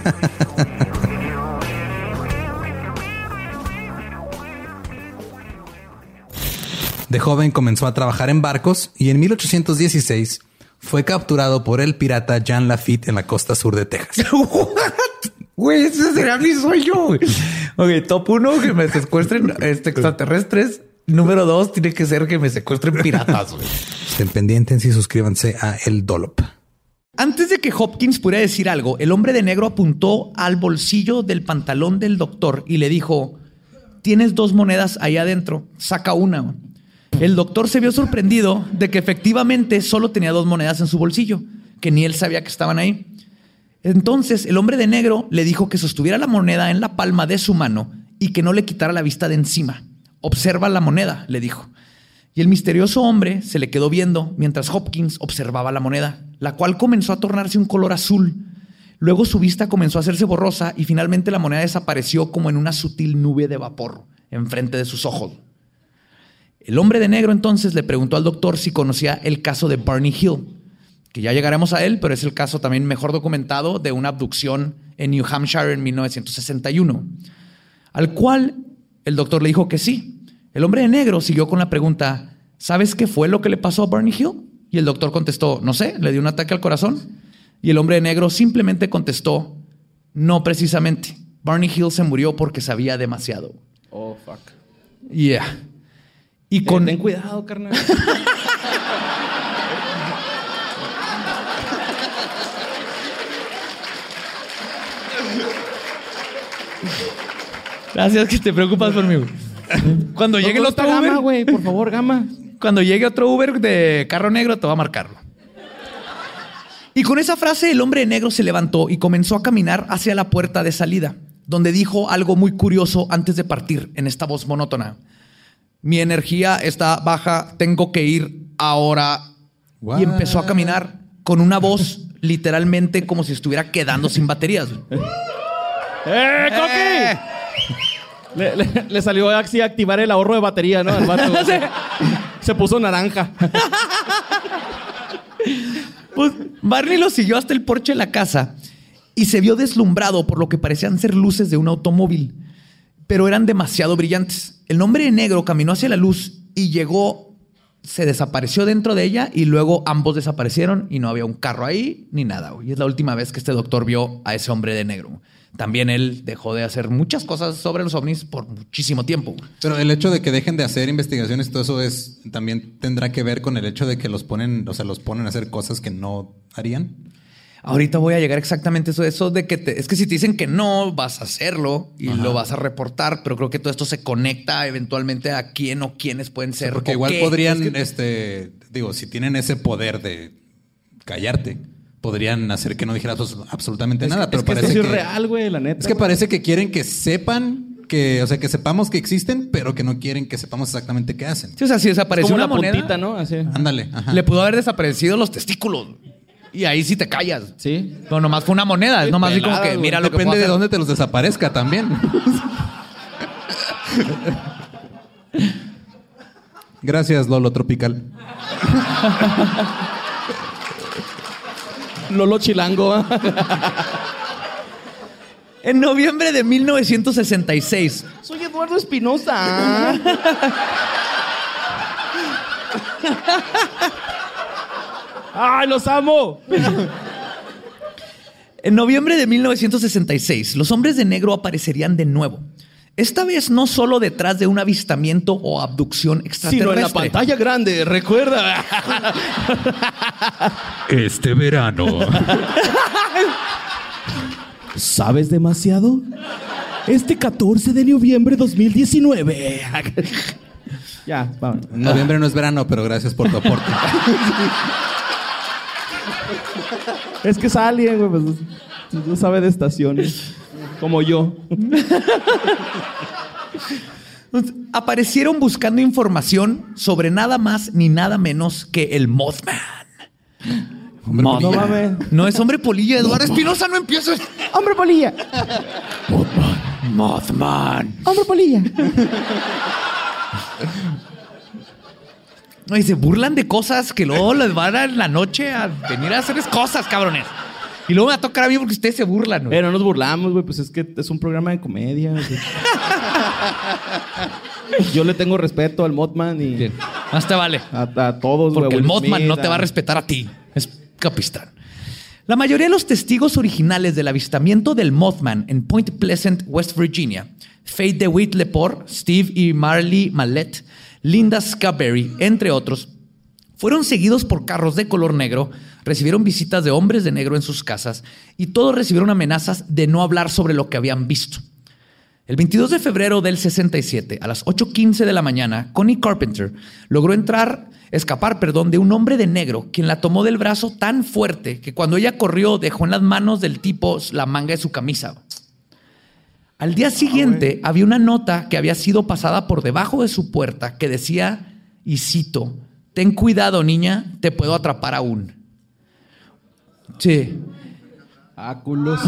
De joven comenzó a trabajar en barcos y en 1816 fue capturado por el pirata Jean Lafitte en la costa sur de Texas. Güey, ese será mi sueño. Ok, top 1, que me secuestren extraterrestres. Número 2, tiene que ser que me secuestren piratas. Güey. Estén pendientes y suscríbanse a El Dollop. Antes de que Hopkins pudiera decir algo, el hombre de negro apuntó al bolsillo del pantalón del doctor y le dijo: tienes 2 monedas ahí adentro, saca una. El doctor se vio sorprendido de que efectivamente solo tenía 2 monedas en su bolsillo, que ni él sabía que estaban ahí. Entonces el hombre de negro le dijo que sostuviera la moneda en la palma de su mano y que no le quitara la vista de encima. Observa la moneda, le dijo. Y el misterioso hombre se le quedó viendo mientras Hopkins observaba la moneda, la cual comenzó a tornarse un color azul. Luego su vista comenzó a hacerse borrosa y finalmente la moneda desapareció como en una sutil nube de vapor enfrente de sus ojos. El hombre de negro entonces le preguntó al doctor si conocía el caso de Barney Hill, que ya llegaremos a él, pero es el caso también mejor documentado de una abducción en New Hampshire en 1961, al cual el doctor le dijo que sí. El hombre de negro siguió con la pregunta: ¿sabes qué fue lo que le pasó a Barney Hill? Y el doctor contestó: no sé, le dio un ataque al corazón. Y el hombre de negro simplemente contestó: no precisamente. Barney Hill se murió porque sabía demasiado. Oh, fuck. Yeah. Y con... Ten cuidado, carnal. Gracias que te preocupas por mí. Cuando llegue el otro Uber, Gama, güey, por favor, Gama. Cuando llegue otro Uber de carro negro, te va a marcarlo. Y con esa frase, el hombre negro se levantó y comenzó a caminar hacia la puerta de salida, donde dijo algo muy curioso antes de partir en esta voz monótona: mi energía está baja, tengo que ir ahora. What? Y empezó a caminar con una voz literalmente como si estuviera quedando sin baterías. ¡Coqui! Le salió así a activar el ahorro de batería, ¿no? El vato, se puso naranja. Pues Barney lo siguió hasta el porche de la casa y se vio deslumbrado por lo que parecían ser luces de un automóvil, pero eran demasiado brillantes. El hombre de negro caminó hacia la luz y llegó, se desapareció dentro de ella y luego ambos desaparecieron y no había un carro ahí ni nada. Y es la última vez que este doctor vio a ese hombre de negro. También él dejó de hacer muchas cosas sobre los ovnis por muchísimo tiempo. Pero el hecho de que dejen de hacer investigaciones y todo eso también tendrá que ver con el hecho de que los ponen a hacer cosas que no harían. Ahorita voy a llegar exactamente a eso de que es que si te dicen que no, vas a hacerlo y lo vas a reportar, pero creo que todo esto se conecta eventualmente a quién o quiénes pueden ser. Porque igual podrían, si tienen ese poder de callarte. Podrían hacer que no dijeras absolutamente nada, pero es que parece esto que es real, güey, la neta. es que güey. parece que quieren que sepan que, o sea, que sepamos que existen, pero que no quieren que sepamos exactamente qué hacen. Sí, o sea, si desapareció como una la moneda, puntita, ¿no? Así. Ándale, ajá. le pudo haber desaparecido los testículos. Y ahí sí te callas. Sí. No, nomás fue una moneda. Es nomás así como Pelada, que güey. mira lo que Depende puedo de hacer. dónde te los desaparezca también. Gracias, Lolo Tropical. Lolo Chilango. En noviembre de 1966, Soy Eduardo Espinosa. ¡Ay, los amo! En noviembre de 1966, los hombres de negro aparecerían de nuevo. Esta vez no solo detrás de un avistamiento o abducción extraterrestre. Sino en la pantalla grande, recuerda. Este verano. ¿Sabes demasiado? Este 14 de noviembre de 2019. Ya, vamos. Noviembre no es verano, pero gracias por tu aporte. Es que es alguien, güey, pues no sabe de estaciones. Como yo. Aparecieron buscando información sobre nada más ni nada menos que el Mothman. Hombre, No mames. No es hombre polilla, Eduardo Espinosa, no empieces. ¡Hombre polilla! Mothman. ¡Hombre polilla! Y se burlan de cosas que luego les van a en la noche a venir a hacerles cosas, cabrones. Y luego me va a tocar a mí porque ustedes se burlan, güey. No nos burlamos, güey. Pues es que es un programa de comedia. Güey. Yo le tengo respeto al Mothman y Bien. Más te vale. a todos, güey. Porque el Will Mothman Smith, no te va a respetar a ti. Es capistán. La mayoría de los testigos originales del avistamiento del Mothman en Point Pleasant, West Virginia, Faye DeWitt Lepore, Steve y Marley Mallette, Linda Scaberry, entre otros, fueron seguidos por carros de color negro, recibieron visitas de hombres de negro en sus casas y todos recibieron amenazas de no hablar sobre lo que habían visto. El 22 de febrero del 67, a las 8:15 de la mañana, Connie Carpenter logró escapar de un hombre de negro, quien la tomó del brazo tan fuerte que cuando ella corrió dejó en las manos del tipo la manga de su camisa. Al día siguiente había una nota que había sido pasada por debajo de su puerta que decía, y cito, "Ten cuidado, niña, te puedo atrapar aún". Sí. Áculos.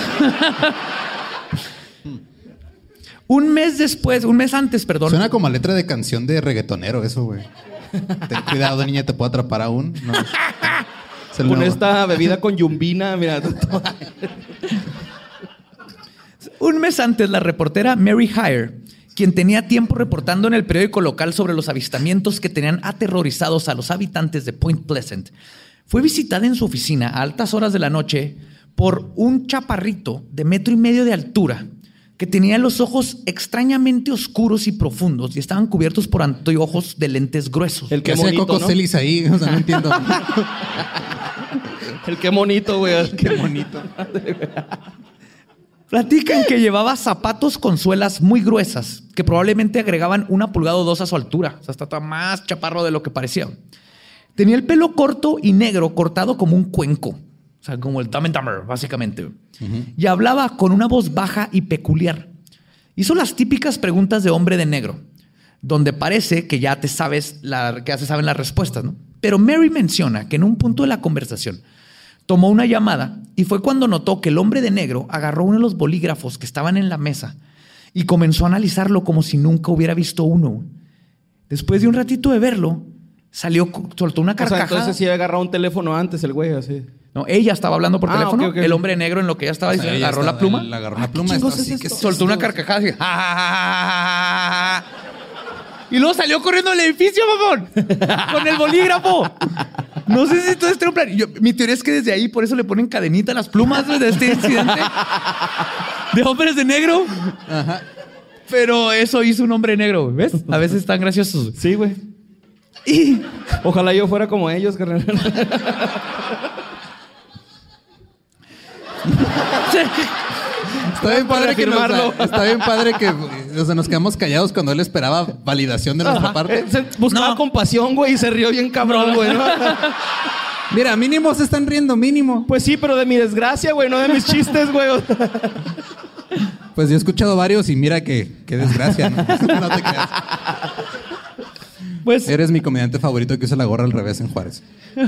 Un mes antes, Suena como a letra de canción de reggaetonero eso, güey. Ten cuidado, niña, te puedo atrapar aún. No. Es el Con nuevo. esta bebida con yumbina, mira. Un mes antes, la reportera Mary Hyre, quien tenía tiempo reportando en el periódico local sobre los avistamientos que tenían aterrorizados a los habitantes de Point Pleasant, fue visitada en su oficina a altas horas de la noche por un chaparrito de 1.5 metros de altura que tenía los ojos extrañamente oscuros y profundos y estaban cubiertos por anteojos de lentes gruesos. El ¿Qué que hacía monito, Coco ¿no? Celis ahí? O sea, no entiendo. El que monito, güey. Qué bonito. Platican que llevaba zapatos con suelas muy gruesas que probablemente agregaban 1 pulgada o 2 a su altura. O sea, estaba más chaparro de lo que parecía. Tenía el pelo corto y negro cortado como un cuenco. O sea, como el Dumb and Dumber, básicamente. Y hablaba con una voz baja y peculiar. Hizo las típicas preguntas de hombre de negro, donde parece que ya se saben las respuestas, ¿no? Pero Mary menciona que en un punto de la conversación tomó una llamada y fue cuando notó que el hombre de negro agarró uno de los bolígrafos que estaban en la mesa y comenzó a analizarlo como si nunca hubiera visto uno. Después de un ratito de verlo, soltó una O sea, carcajada. entonces sí había agarrado un teléfono antes el güey, así. No, ella estaba hablando por teléfono. ok. El hombre negro en lo que ella estaba diciendo, Ella agarró la estaba- pluma. él agarró una pluma. chingos Esto, es así esto? que Soltó una carcajada así. ¡Ja, ja, ja, ja, ja! Y luego salió corriendo del edificio, mamón. Con el bolígrafo. No sé si todo esto era un plan. Mi teoría es que desde ahí por eso le ponen cadenita a las plumas de este incidente. De hombres de negro. Ajá. Pero eso hizo un hombre negro, ¿ves? A veces están graciosos. Sí, güey. Y Ojalá yo fuera como ellos, carnal. Está bien padre que reafirmarlo. está bien padre que o sea, nos quedamos callados cuando él esperaba validación de nuestra parte. Buscaba No. compasión, güey, y se rió bien cabrón, güey. ¿no? Mira, mínimo se están riendo, mínimo. Pues sí, pero de mi desgracia, güey, no de mis chistes, güey. Pues yo he escuchado varios y mira qué desgracia, ¿no? No te creas. Pues Eres mi comediante favorito que usa la gorra al revés en Juárez.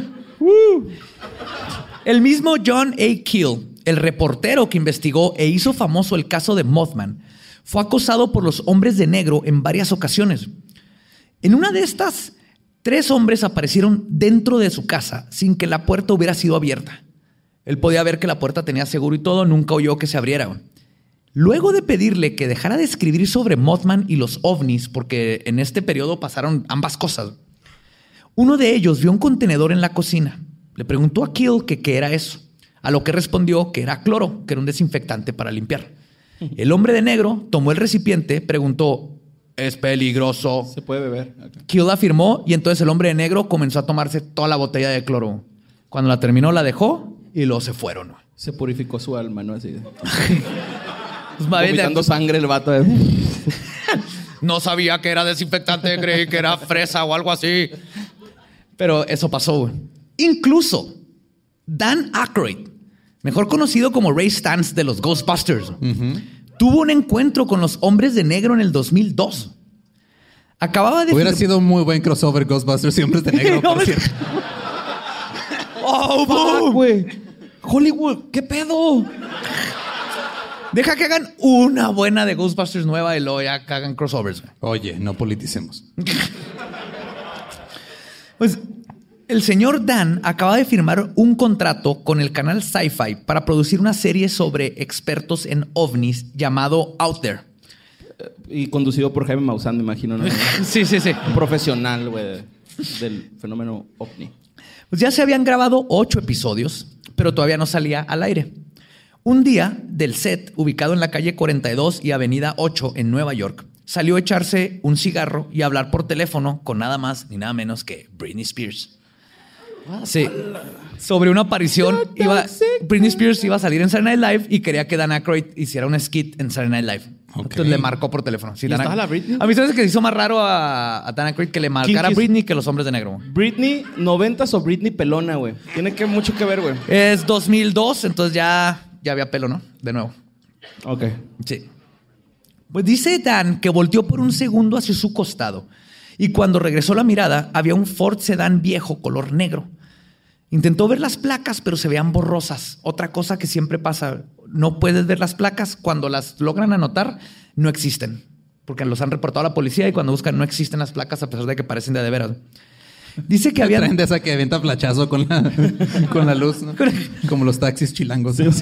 el mismo John A. Keel, el reportero que investigó e hizo famoso el caso de Mothman, fue acosado por los hombres de negro en varias ocasiones. En una de estas, 3 hombres aparecieron dentro de su casa sin que la puerta hubiera sido abierta. Él podía ver que la puerta tenía seguro y todo, nunca oyó que se abriera. Luego de pedirle que dejara de escribir sobre Mothman y los ovnis, porque en este periodo pasaron ambas cosas, uno de ellos vio un contenedor en la cocina. Le preguntó a Keel que qué era eso, a lo que respondió que era cloro, que era un desinfectante para limpiar. El hombre de negro tomó el recipiente, preguntó, ¿es peligroso? Se puede beber. Okay. Keel afirmó y entonces el hombre de negro comenzó a tomarse toda la botella de cloro. Cuando la terminó, la dejó y luego se fueron. Se purificó su alma, ¿no? Así. Pues, vomitando sangre el vato. No sabía que era desinfectante, creí que era fresa o algo así. Pero eso pasó, güey. Incluso Dan Aykroyd, mejor conocido como Ray Stantz de los Ghostbusters, tuvo un encuentro con los hombres de negro en el 2002. Acababa de... Hubiera sido un muy buen crossover Ghostbusters y hombres de negro, por cierto. ¡Oh, fuck, güey! Hollywood, ¿qué pedo? Deja que hagan una buena de Ghostbusters nueva y luego ya que hagan crossovers, güey. Oye, no politicemos. Pues el señor Dan acaba de firmar un contrato con el canal Sci-Fi para producir una serie sobre expertos en ovnis llamado Out There. Y conducido por Jaime Maussan, me imagino, ¿no? Sí. Un profesional, güey, del fenómeno ovni. Pues ya se habían grabado 8 episodios, pero todavía no salía al aire. Un día, del set, ubicado en la calle 42 y avenida 8 en Nueva York, salió a echarse un cigarro y a hablar por teléfono con nada más ni nada menos que Britney Spears. Sí. Sobre una aparición, Britney Spears iba a salir en Saturday Night Live y quería que Dan Aykroyd hiciera un skit en Saturday Night Live. Okay. Entonces le marcó por teléfono. Sí, ¿Estaba la Britney? A mí se me hace que se hizo más raro a Dan Aykroyd que le marcara a Britney que los hombres de negro. ¿Britney 90s o Britney pelona, güey? Tiene mucho que ver, güey. Es 2002, entonces ya había pelo, ¿no? De nuevo. Ok. Sí. Pues dice Dan que volteó por un segundo hacia su costado y cuando regresó la mirada había un Ford Sedán viejo color negro. Intentó ver las placas, pero se veían borrosas. Otra cosa que siempre pasa, no puedes ver las placas. Cuando las logran anotar, no existen. Porque los han reportado a la policía y cuando buscan no existen las placas a pesar de que parecen de veras. Dice que había... Traen de esa que avienta flachazo con la luz, ¿no? Como los taxis chilangos. ¿Sí?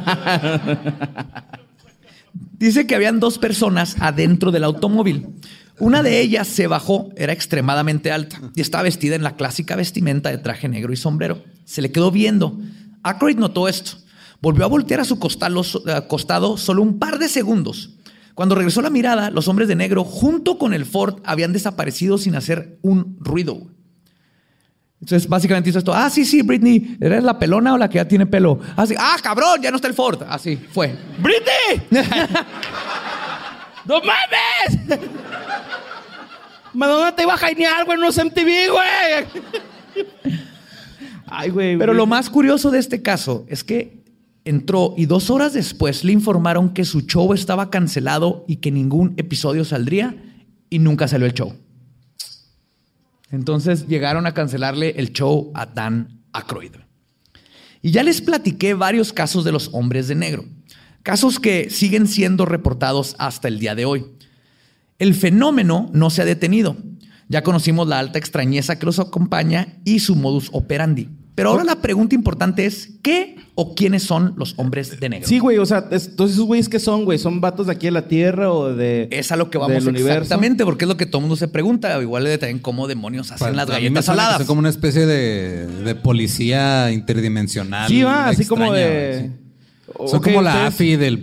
Dice que habían 2 personas adentro del automóvil. Una de ellas se bajó, era extremadamente alta y estaba vestida en la clásica vestimenta de traje negro y sombrero. Se le quedó viendo. Aykroyd notó esto. Volvió a voltear a su costado solo un par de segundos. Cuando regresó la mirada, los hombres de negro, junto con el Ford, habían desaparecido sin hacer un ruido. Entonces, básicamente hizo esto. Ah, sí, Britney. ¿Eres la pelona o la que ya tiene pelo? Ah, sí. Ah, cabrón, ya no está el Ford. Así fue. ¡Britney! ¡No mames! Madonna te iba a jainear, güey, no es MTV, güey. Ay, güey. Pero lo más curioso de este caso es que entró y 2 horas después le informaron que su show estaba cancelado y que ningún episodio saldría y nunca salió el show. Entonces llegaron a cancelarle el show a Dan Aykroyd. Y ya les platiqué varios casos de los hombres de negro. Casos que siguen siendo reportados hasta el día de hoy. El fenómeno no se ha detenido. Ya conocimos la alta extrañeza que los acompaña y su modus operandi. Pero ahora la pregunta importante es, ¿qué o quiénes son los hombres de negro? Sí, güey, o sea, entonces esos güeyes ¿qué son, güey? ¿Son vatos de aquí de la Tierra o de... Es a lo que vamos exactamente, porque es lo que todo el mundo se pregunta. Igual de también cómo demonios hacen las galletas saladas. Son como una especie de policía interdimensional. Sí, va, así como de... Son okay, como la AFI del...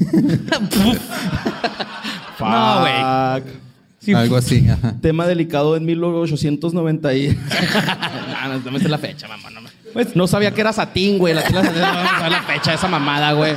No, güey. Sí. Algo así. Ajá. Tema delicado en 1890 y... no me sé la fecha, mamá. No sabía que era satín, güey. No sabía la fecha de esa mamada, güey.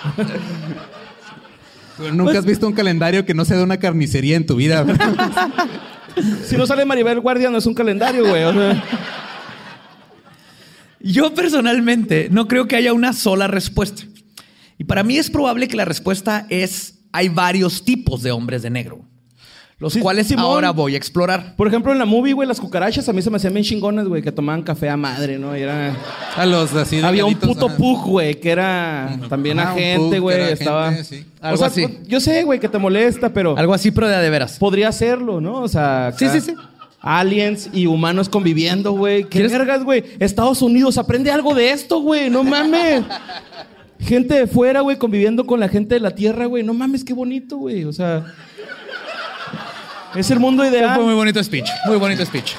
Nunca has visto un calendario que no sea de una carnicería en tu vida. Si no sale Maribel Guardia, no es un calendario, güey. O sea... Yo personalmente no creo que haya una sola respuesta. Y para mí es probable que la respuesta es: hay varios tipos de hombres de negro, los cuales Simón. ahora voy a explorar. Por ejemplo, en la movie, güey, las cucarachas a mí se me hacían bien chingonas, güey, que tomaban café a madre, ¿no? Y era... A los así. Había un delgaditos, puto ajá. pug, güey, que era también Ajá, un agente, pug que güey. era Estaba... agente, sí. Algo así. Yo sé, güey, que te molesta, pero Algo así, pero de veras. podría hacerlo, ¿no? O sea... Sí, acá, sí, sí. Aliens y humanos conviviendo, güey. ¿Qué ¿Quieres- vergas, güey? Estados Unidos, aprende algo de esto, güey. No mames. Gente de fuera, güey, conviviendo con la gente de la Tierra, güey. No mames, qué bonito, güey. O sea... Es el mundo ideal. Fue muy bonito speech. Muy bonito speech.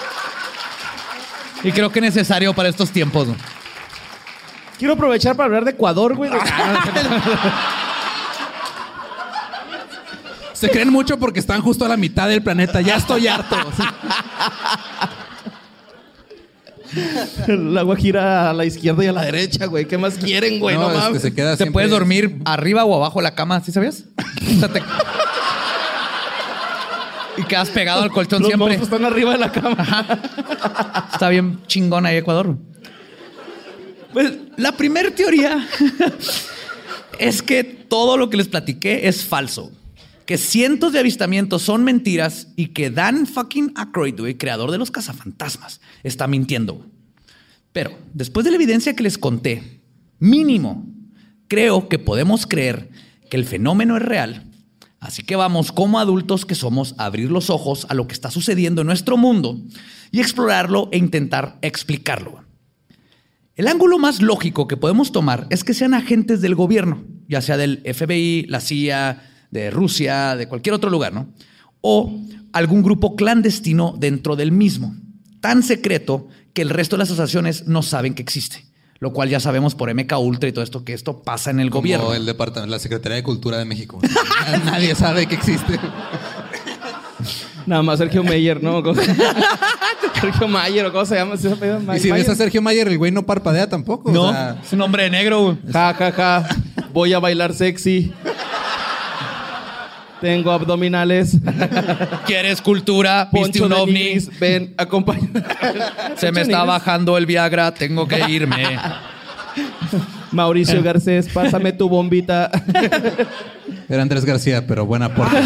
Y creo que necesario para estos tiempos, ¿no? Quiero aprovechar para hablar de Ecuador, güey. Se creen mucho porque están justo a la mitad del planeta. Ya estoy harto. El agua gira a la izquierda y a la derecha, güey. ¿Qué más quieren, güey? No, mames. se queda Te siempre- puedes dormir arriba o abajo de la cama, ¿sí sabías? O sea, y quedas pegado al colchón Los siempre. monstruos están arriba de la cama. Está bien chingón ahí Ecuador. Pues la primera teoría es que todo lo que les platiqué es falso. Que cientos de avistamientos son mentiras y que Dan fucking Aykroyd, güey, creador de los cazafantasmas, está mintiendo. Güey. Pero después de la evidencia que les conté, mínimo, creo que podemos creer que el fenómeno es real. Así que vamos, como adultos que somos, a abrir los ojos a lo que está sucediendo en nuestro mundo y explorarlo e intentar explicarlo. El ángulo más lógico que podemos tomar es que sean agentes del gobierno, ya sea del FBI, la CIA, de Rusia, de cualquier otro lugar, ¿no? O algún grupo clandestino dentro del mismo, tan secreto que el resto de las asociaciones no saben que existe. Lo cual ya sabemos por MK Ultra y todo esto, que esto pasa en el Como gobierno. el departamento, la Secretaría de Cultura de México. Nadie sabe que existe. Nada más Sergio Mayer, ¿no? Sergio Mayer, ¿o cómo se llama? ¿Sí se apellida? Y si ves a Sergio Mayer, el güey no parpadea tampoco. No, O sea, es un hombre de negro, güey. Ja, ja, ja. Voy a bailar sexy. Tengo abdominales. ¿Quieres cultura? ¿Viste Poncho un de ovni? Nigris, ven, acompaña. Se me está bajando el Viagra, tengo que irme. Mauricio Garcés, pásame tu bombita. era Andrés García, pero buen aporte.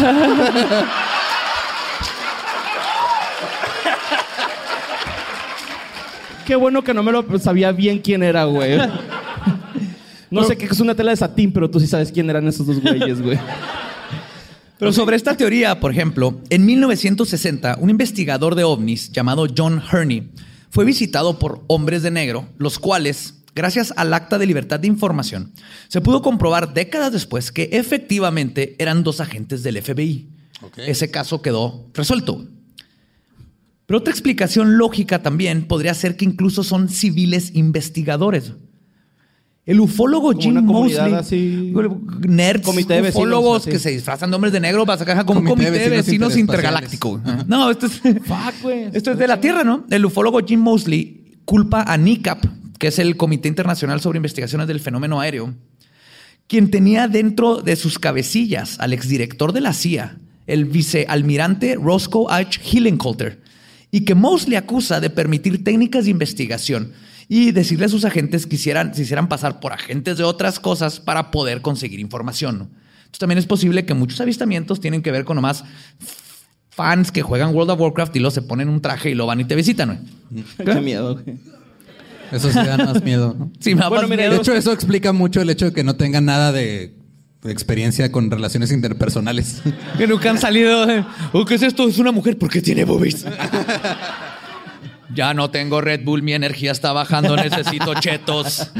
Qué bueno que no me lo sabía bien quién era, güey. No sé qué es una tela de satín, pero tú sí sabes quién eran esos dos güeyes, güey. Pero sobre esta teoría, por ejemplo, en 1960, un investigador de ovnis llamado John Herney fue visitado por hombres de negro, los cuales, gracias al Acta de Libertad de Información, se pudo comprobar décadas después que efectivamente eran dos agentes del FBI. Okay. Ese caso quedó resuelto. Pero otra explicación lógica también podría ser que incluso son civiles investigadores. El ufólogo Como Jim una comunidad Moseley, así, nerds, comité de vecinos, ufólogos así. que se disfrazan de hombres de negro para sacar como un comité de vecinos intergaláctico. No, esto es, Fuck, güey. esto es de la Tierra, ¿no? El ufólogo Jim Moseley culpa a NICAP, que es el Comité Internacional sobre Investigaciones del Fenómeno Aéreo, quien tenía dentro de sus cabecillas al exdirector de la CIA, el vicealmirante Roscoe H. Hillenkoelter, y que Moseley acusa de permitir técnicas de investigación y decirle a sus agentes que se hicieran pasar por agentes de otras cosas para poder conseguir información, ¿no? Entonces también es posible que muchos avistamientos tienen que ver con nomás fans que juegan World of Warcraft y luego se ponen un traje y lo van y te visitan, ¿no? Qué miedo, güey. Eso sí da más miedo, ¿no? Sí, me da Bueno, más mira, miedo. De hecho, eso explica mucho el hecho de que no tengan nada de experiencia con relaciones interpersonales. Que nunca han salido. ¿Qué es esto? Es una mujer porque tiene boobies. Ya no tengo Red Bull, mi energía está bajando, necesito chetos.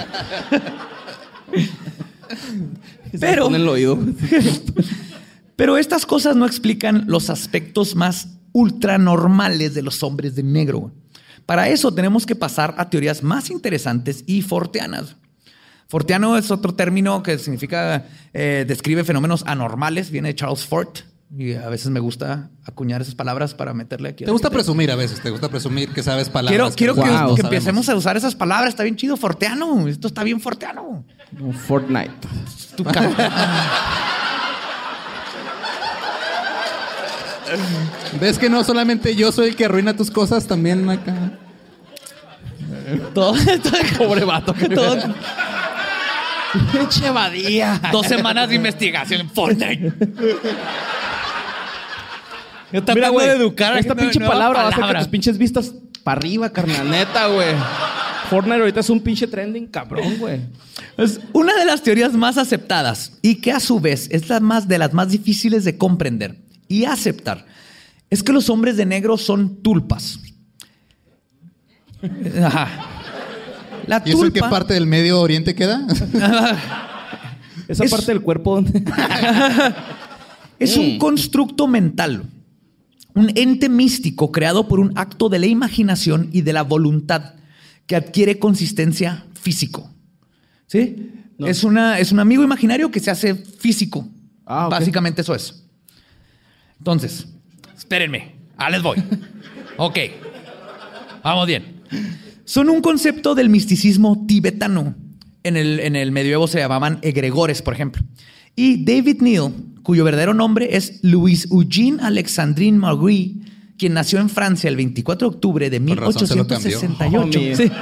Pero, En el oído. pero estas cosas no explican los aspectos más ultranormales de los hombres de negro. Para eso tenemos que pasar a teorías más interesantes y forteanas. Forteano es otro término que significa, describe fenómenos anormales, viene de Charles Fort. Y a veces me gusta acuñar esas palabras para meterle aquí. Te gusta presumir a veces, te gusta presumir que sabes palabras. Quiero que no empecemos sabemos. a usar esas palabras. Está bien chido, Forteano. Esto está bien Forteano. Fortnite. Tu ca- ¿Ves que no solamente yo soy el que arruina tus cosas? También acá. Todo, Pobre vato. todo, Pinche Badía. 2 semanas de investigación en Fortnite. Yo Mira, tratando güey, de educar. esta pinche nueva palabra va a hacer que palabra. tus pinches vistas para arriba, carnal. Neta, güey. Fortnite ahorita es un pinche trending cabrón, güey. Es una de las teorías más aceptadas y que a su vez es de las más difíciles de comprender y aceptar es que los hombres de negro son tulpas. Ajá. La ¿Y eso en qué tulpa parte del Medio Oriente queda? Esa Es- parte del cuerpo donde... es un constructo mental, un ente místico creado por un acto de la imaginación y de la voluntad que adquiere consistencia físico. ¿Sí? No. Es un amigo imaginario que se hace físico. Ah, ok. Básicamente eso es. Entonces, espérenme. Les voy. Ok. Vamos bien. Son un concepto del misticismo tibetano. En el medioevo se llamaban egregores, por ejemplo. Y David Neal, cuyo verdadero nombre es Louis Eugène Alexandrin Marguerite, quien nació en Francia el 24 de octubre de Con razón se lo cambió. 1868. Oh, Sí.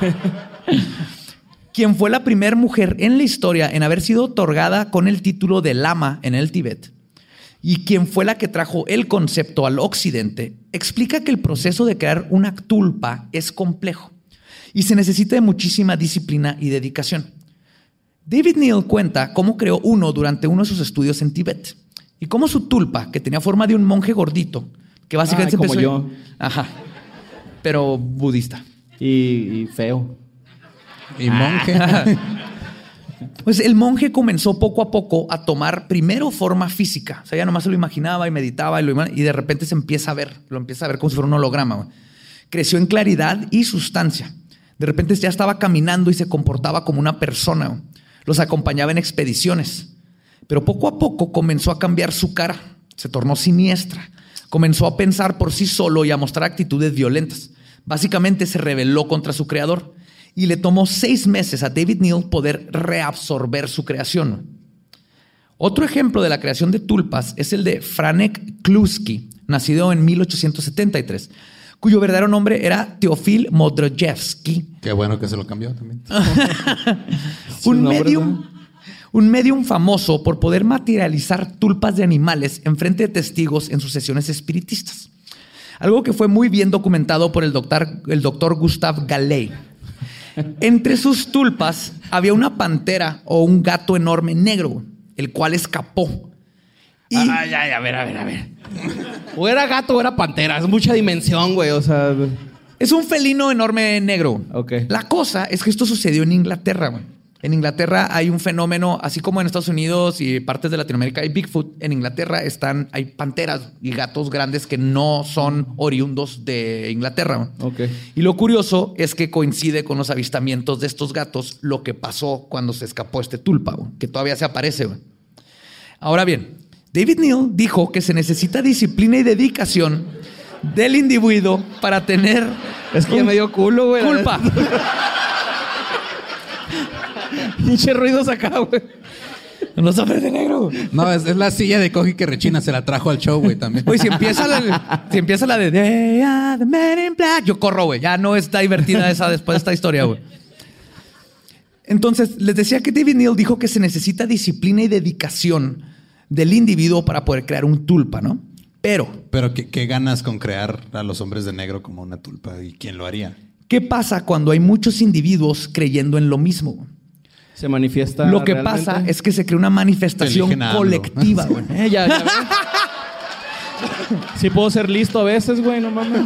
Quien fue la primera mujer en la historia en haber sido otorgada con el título de lama en el Tíbet, y quien fue la que trajo el concepto al occidente, explica que el proceso de crear una tulpa es complejo y se necesita de muchísima disciplina y dedicación. David Neal cuenta cómo creó uno durante uno de sus estudios en Tíbet y cómo su tulpa, que tenía forma de un monje gordito, que básicamente Ay, como yo. Ajá, pero budista. Y feo. Y monje. Pues el monje comenzó poco a poco a tomar primero forma física. O sea, ya nomás se lo imaginaba y meditaba y de repente se empieza a ver. Lo empieza a ver como si fuera un holograma. Güey. Creció en claridad y sustancia. De repente ya estaba caminando y se comportaba como una persona. Güey. Los acompañaba en expediciones. Pero poco a poco comenzó a cambiar su cara. Se tornó siniestra. Comenzó a pensar por sí solo y a mostrar actitudes violentas. Básicamente se rebeló contra su creador. Y le tomó 6 meses a David Neal poder reabsorber su creación. Otro ejemplo de la creación de tulpas es el de Franek Kluski, nacido en 1873, cuyo verdadero nombre era Teofil Modrojevsky. Qué bueno que se lo cambió también. Un medium famoso por poder materializar tulpas de animales en frente de testigos en sus sesiones espiritistas. Algo que fue muy bien documentado por el doctor Gustave Gallet. Entre sus tulpas había una pantera o un gato enorme negro, el cual escapó. Y A ver. O era gato o era pantera. Es mucha dimensión, güey. O sea... es un felino enorme negro. Ok. La cosa es que esto sucedió en Inglaterra, güey. En Inglaterra hay un fenómeno, así como en Estados Unidos y partes de Latinoamérica hay Bigfoot. En Inglaterra hay panteras y gatos grandes que no son oriundos de Inglaterra. Ok. Y lo curioso es que coincide con los avistamientos de estos gatos lo que pasó cuando se escapó este tulpa, güey, que todavía se aparece. Güey. Ahora bien, David Neal dijo que se necesita disciplina y dedicación del individuo para tener Es que me dio culo, güey. culpa. Pinche ruidos acá, güey. Los hombres de negro. No, es la silla de Coji que rechina. Se la trajo al show, güey, también. Güey, si empieza la de They are the men in black, yo corro, güey. Ya no está divertida esa después de esta historia, güey. Entonces, les decía que David Neal dijo que se necesita disciplina y dedicación del individuo para poder crear un tulpa, ¿no? Pero, ¿qué ganas con crear a los hombres de negro como una tulpa? ¿Y quién lo haría? ¿qué pasa cuando hay muchos individuos creyendo en lo mismo? Se manifiesta. Lo que realmente. pasa es que se crea una manifestación Eligen a AMLO. colectiva, güey. Ya ves. Sí puedo ser listo a veces, güey, no mames.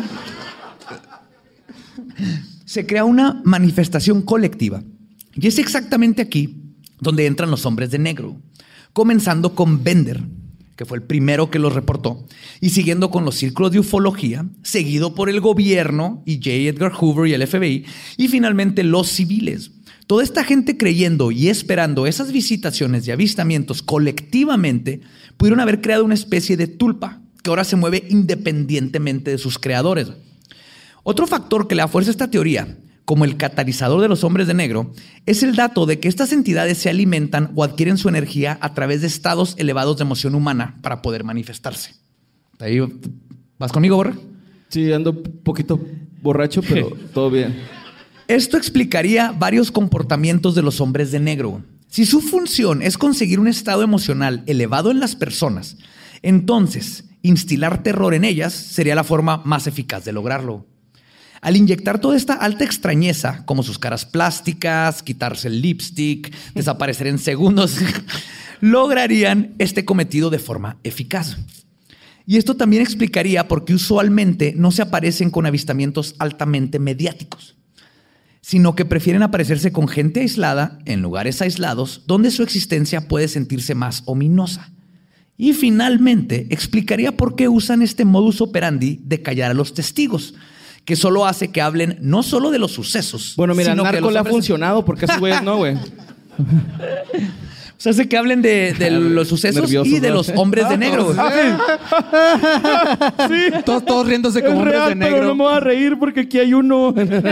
Se crea una manifestación colectiva. Y es exactamente aquí donde entran los hombres de negro. Comenzando con Bender, que fue el primero que los reportó, y siguiendo con los círculos de ufología, seguido por el gobierno y J. Edgar Hoover y el FBI, y finalmente los civiles. Toda esta gente creyendo y esperando esas visitaciones y avistamientos colectivamente pudieron haber creado una especie de tulpa que ahora se mueve independientemente de sus creadores. Otro factor que le da fuerza a esta teoría, como el catalizador de los hombres de negro, es el dato de que estas entidades se alimentan o adquieren su energía a través de estados elevados de emoción humana para poder manifestarse. Ahí, ¿vas conmigo, Borre? Sí, ando un poquito borracho, pero todo bien. Esto explicaría varios comportamientos de los hombres de negro. Si su función es conseguir un estado emocional elevado en las personas, entonces instilar terror en ellas sería la forma más eficaz de lograrlo. Al inyectar toda esta alta extrañeza, como sus caras plásticas, quitarse el lipstick, desaparecer en segundos, lograrían este cometido de forma eficaz. Y esto también explicaría por qué usualmente no se aparecen con avistamientos altamente mediáticos, sino que prefieren aparecerse con gente aislada en lugares aislados donde su existencia puede sentirse más ominosa. Y finalmente explicaría por qué usan este modus operandi de callar a los testigos, que solo hace que hablen no solo de los sucesos. Bueno, mira, sino Narco le ha funcionado porque esos güeyes no, güey. O sea, hace que hablen de los sucesos Nerviosos, y de ¿no? los hombres de negro. Sí. Todos riéndose como Es hombres real, de negro. pero no me voy a reír porque aquí hay uno.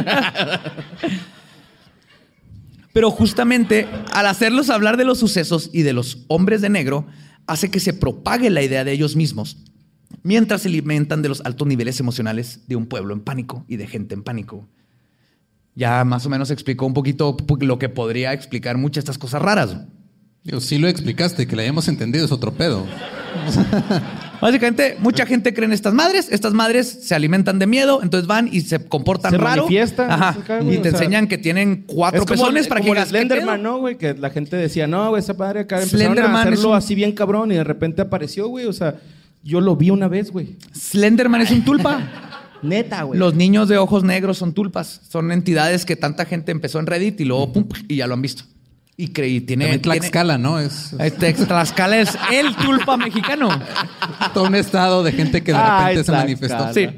Pero justamente al hacerlos hablar de los sucesos y de los hombres de negro, hace que se propague la idea de ellos mismos, mientras se alimentan de los altos niveles emocionales de un pueblo en pánico y de gente en pánico. Ya más o menos explicó un poquito lo que podría explicar muchas de estas cosas raras. Digo, sí lo explicaste, que le hayamos entendido es otro pedo. Básicamente, mucha gente cree en estas madres se alimentan de miedo, entonces van y se comportan Se raro. manifiestan. Ajá. Güey, Y te enseñan que tienen 4 pezones para que como el digas, ¿qué Slenderman, pedo? ¿no, güey? Que la gente decía, no, güey, esa padre acá empezaron Slenderman a hacerlo es un- así bien cabrón y de repente apareció, güey. O sea, yo lo vi una vez, güey. Slenderman es un tulpa. Neta, güey. Los niños de ojos negros son tulpas. Son entidades que tanta gente empezó en Reddit y luego pum, y ya lo han visto. Y tiene... También Tlaxcala, ¿no? Es Tlaxcala es el tulpa mexicano. todo un estado de gente que de repente Ay, se Tlaxcala. manifestó. Sí.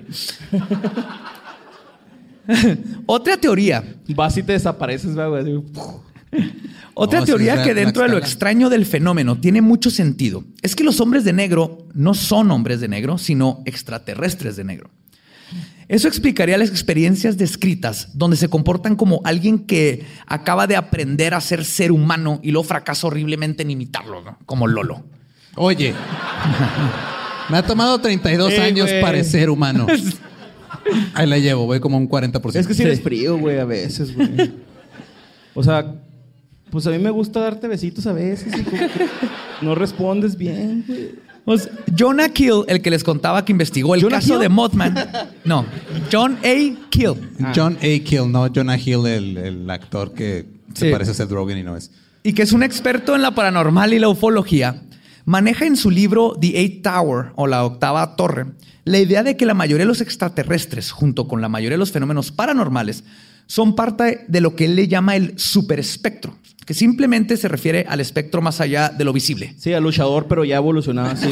Otra teoría. Vas y te desapareces, güey. Así, Otra No, teoría sí es que real, dentro de lo Tlaxcala. extraño del fenómeno tiene mucho sentido es que los hombres de negro no son hombres de negro, sino extraterrestres de negro. Eso explicaría las experiencias descritas donde se comportan como alguien que acaba de aprender a ser humano y luego fracasa horriblemente en imitarlo, ¿no? Como Lolo. Oye, me ha tomado 32 años güey. parecer humano. Ahí la llevo, voy como un 40%. Es que sí eres frío, güey, a veces, güey. O sea, pues a mí me gusta darte besitos a veces. Y como que no respondes bien, güey. Pues, Jonah Kill, el que les contaba que investigó el ¿Jonah caso Hill? de Mothman. No, John A. Kill. John A. Kill, no Jonah Hill, el actor que se Sí. parece a Seth Rogen y no es. Y que es un experto en la paranormal y la ufología, maneja en su libro The Eighth Tower, o la octava torre, la idea de que la mayoría de los extraterrestres, junto con la mayoría de los fenómenos paranormales, son parte de lo que él le llama el superespectro, que simplemente se refiere al espectro más allá de lo visible. Sí, al luchador, pero ya evolucionado así.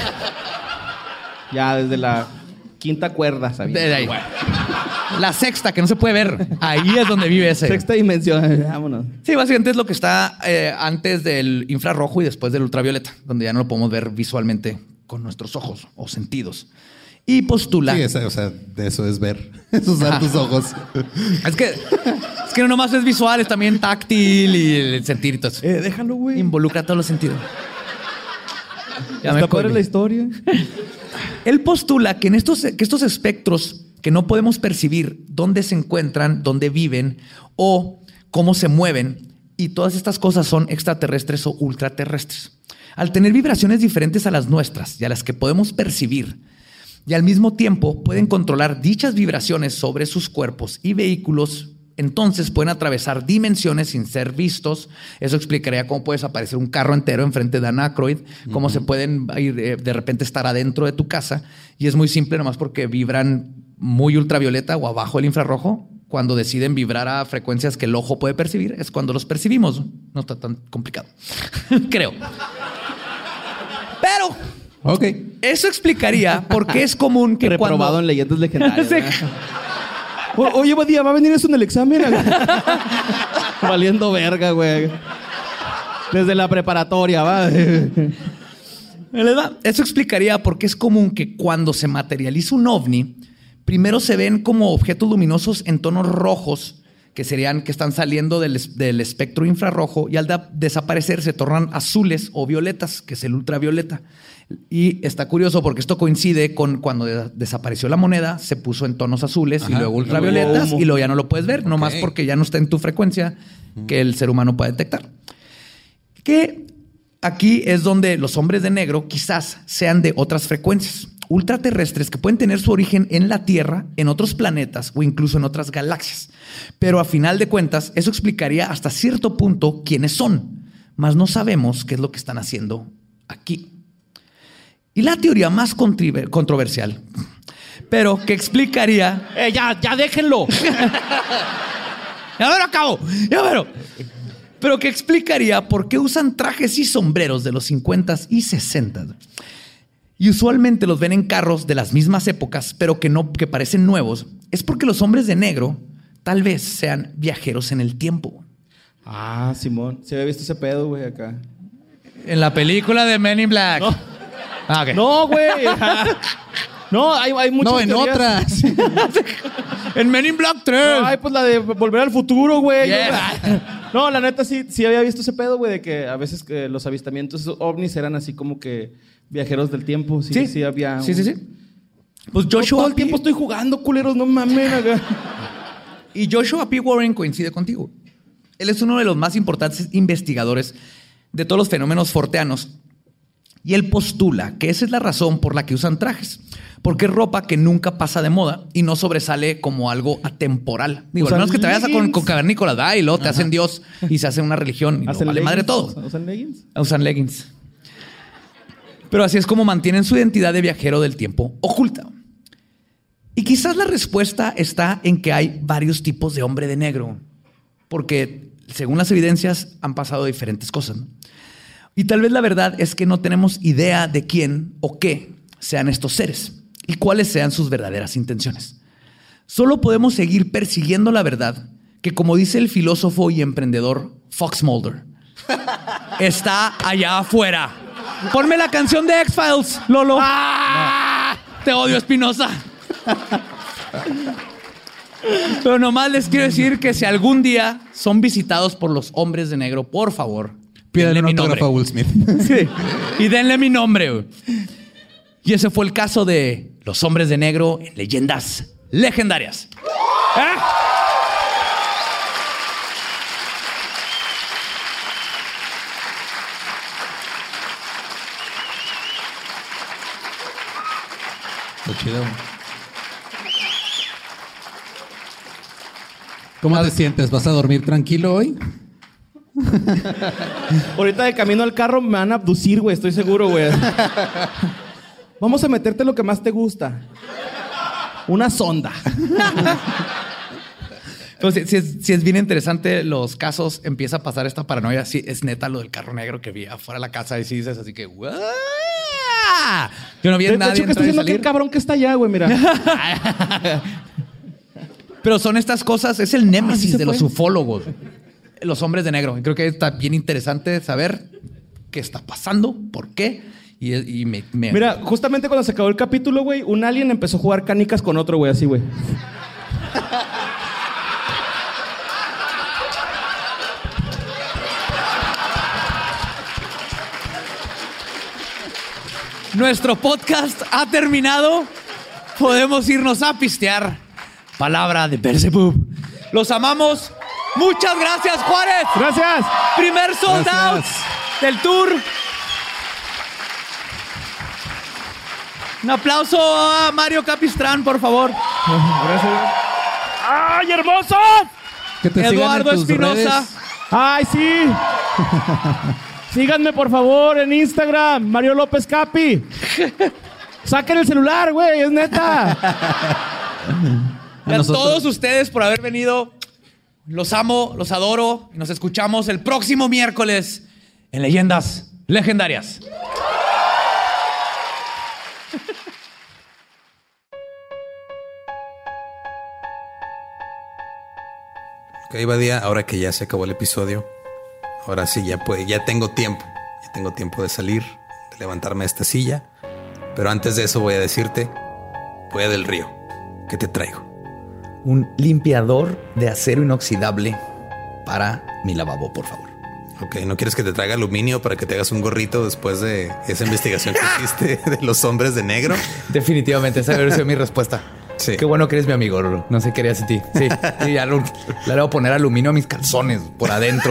Ya desde la quinta cuerda, ¿sabías? De ahí. La sexta, que no se puede ver. Ahí es donde vive ese. Sexta dimensión. Vámonos. Sí, básicamente es lo que está antes del infrarrojo y después del ultravioleta, donde ya no lo podemos ver visualmente con nuestros ojos o sentidos. Y postula... Sí, o sea, de eso es ver. Es usar tus ojos. Es que no nomás es visual, es también táctil y el sentir y todo eso. Déjalo, güey. Involucra todos los sentidos. Ya me Está padre cohibí. la historia. Él postula que estos espectros que no podemos percibir dónde se encuentran, dónde viven o cómo se mueven, y todas estas cosas son extraterrestres o ultraterrestres. Al tener vibraciones diferentes a las nuestras y a las que podemos percibir, y al mismo tiempo pueden controlar dichas vibraciones sobre sus cuerpos y vehículos, entonces pueden atravesar dimensiones sin ser vistos. Eso explicaría cómo puedes aparecer un carro entero enfrente de Dan Aykroyd, cómo se pueden ir, de repente estar adentro de tu casa. Y es muy simple, nomás porque vibran muy ultravioleta o abajo del infrarrojo. Cuando deciden vibrar a frecuencias que el ojo puede percibir, es cuando los percibimos. No está tan complicado, creo. Pero Ok. eso explicaría por qué es común que Reprobado cuando... en leyendas legendarias. Sí. ¿verdad? Oye, Badía, ¿va a venir eso en el examen? Valiendo verga, güey. Desde la preparatoria, va. Eso explicaría por qué es común que cuando se materializa un ovni, primero se ven como objetos luminosos en tonos rojos que serían que están saliendo del espectro infrarrojo y al desaparecer se tornan azules o violetas, que es el ultravioleta. Y está curioso porque esto coincide con cuando desapareció la moneda, se puso en tonos azules y luego ultravioletas y luego ya no lo puedes ver, nomás porque ya no está en tu frecuencia que el ser humano puede detectar. Que aquí es donde los hombres de negro quizás sean de otras frecuencias ultraterrestres que pueden tener su origen en la Tierra, en otros planetas o incluso en otras galaxias. Pero a final de cuentas, eso explicaría hasta cierto punto quiénes son, mas no sabemos qué es lo que están haciendo aquí. Y la teoría más controversial, pero que explicaría... Ya déjenlo. Ya me lo acabo. Pero que explicaría por qué usan trajes y sombreros de los 50s y 60s. Y usualmente los ven en carros de las mismas épocas, pero que parecen nuevos. Es porque los hombres de negro tal vez sean viajeros en el tiempo. Ah, Simón. Se había visto ese pedo, güey, acá. En la película de Men in Black. No. Okay. No, güey. No, hay muchas No, en teorías. otras. En Men in Black 3. Ay, pues la de Volver al Futuro, güey. Yeah. No, la neta sí había visto ese pedo, güey, de que a veces que los avistamientos esos ovnis eran así como que viajeros del tiempo. Sí había. Sí. Pues Joshua todo el tiempo estoy jugando, culeros, no mames. Y Joshua P. Warren coincide contigo. Él es uno de los más importantes investigadores de todos los fenómenos forteanos. Y él postula que esa es la razón por la que usan trajes. Porque es ropa que nunca pasa de moda y no sobresale como algo atemporal. Digo, al menos que te vayas con cavernícolas, ¿verdad? Y luego te hacen Dios y se hacen una religión. Y ¿Hacen vale madre leggings? todo. ¿Usan leggings? Usan leggings. Pero así es como mantienen su identidad de viajero del tiempo oculta. Y quizás la respuesta está en que hay varios tipos de hombre de negro. Porque según las evidencias han pasado diferentes cosas, ¿no? Y tal vez la verdad es que no tenemos idea de quién o qué sean estos seres y cuáles sean sus verdaderas intenciones. Solo podemos seguir persiguiendo la verdad que, como dice el filósofo y emprendedor Fox Mulder, está allá afuera. Ponme la canción de X-Files, Lolo. ¡Ah! No. Te odio, Espinosa. Pero nomás les quiero decir que si algún día son visitados por los hombres de negro, por favor, pídale un mi nombre. autógrafo a Will Smith. Sí. Y denle mi nombre, güey. Y ese fue el caso de los hombres de negro en leyendas legendarias. Qué chido. ¿Cómo te sientes? ¿Vas a dormir tranquilo hoy? Ahorita de camino al carro me van a abducir, güey. Estoy seguro, güey. Vamos a meterte lo que más te gusta. Una sonda. Entonces, si es bien interesante los casos, empieza a pasar esta paranoia. Sí, es neta lo del carro negro que vi afuera de la casa y sí dices así que... ¡Uah! Yo no vi a nadie de hecho, que está haciendo aquel cabrón que está allá, güey, mira. Pero son estas cosas, es el némesis ¿sí de los ufólogos. Los hombres de negro. Y creo que está bien interesante saber qué está pasando, por qué. Y Mira, justamente cuando se acabó el capítulo, güey, un alien empezó a jugar canicas con otro, güey, así, güey. Nuestro podcast ha terminado. Podemos irnos a pistear. Palabra de Beelzebub. Los amamos. Muchas gracias, Juárez. Gracias. Primer sold out del tour. Un aplauso a Mario Capistrán, por favor. Gracias. ¡Ay, hermosos! Que te Eduardo sigan en tus Espinosa. redes. ¡Ay, sí! Síganme, por favor, en Instagram. Mario López Capi. Saquen el celular, güey. Es neta. Y a todos ustedes por haber venido. Los amo, los adoro. Y nos escuchamos el próximo miércoles en Leyendas Legendarias. Ok, Badía, ahora que ya se acabó el episodio, ahora sí ya tengo tiempo. Ya tengo tiempo de salir, de levantarme de esta silla. Pero antes de eso voy a decirte, Polla del Río, ¿qué te traigo? un limpiador de acero inoxidable para mi lavabo, por favor. Ok, ¿no quieres que te traiga aluminio para que te hagas un gorrito después de esa investigación que hiciste de los hombres de negro? Definitivamente, esa debe ser mi respuesta. Sí. Qué bueno que eres mi amigo, Rolo. No sé qué harías de ti. Sí, ya le voy a poner aluminio a mis calzones por adentro.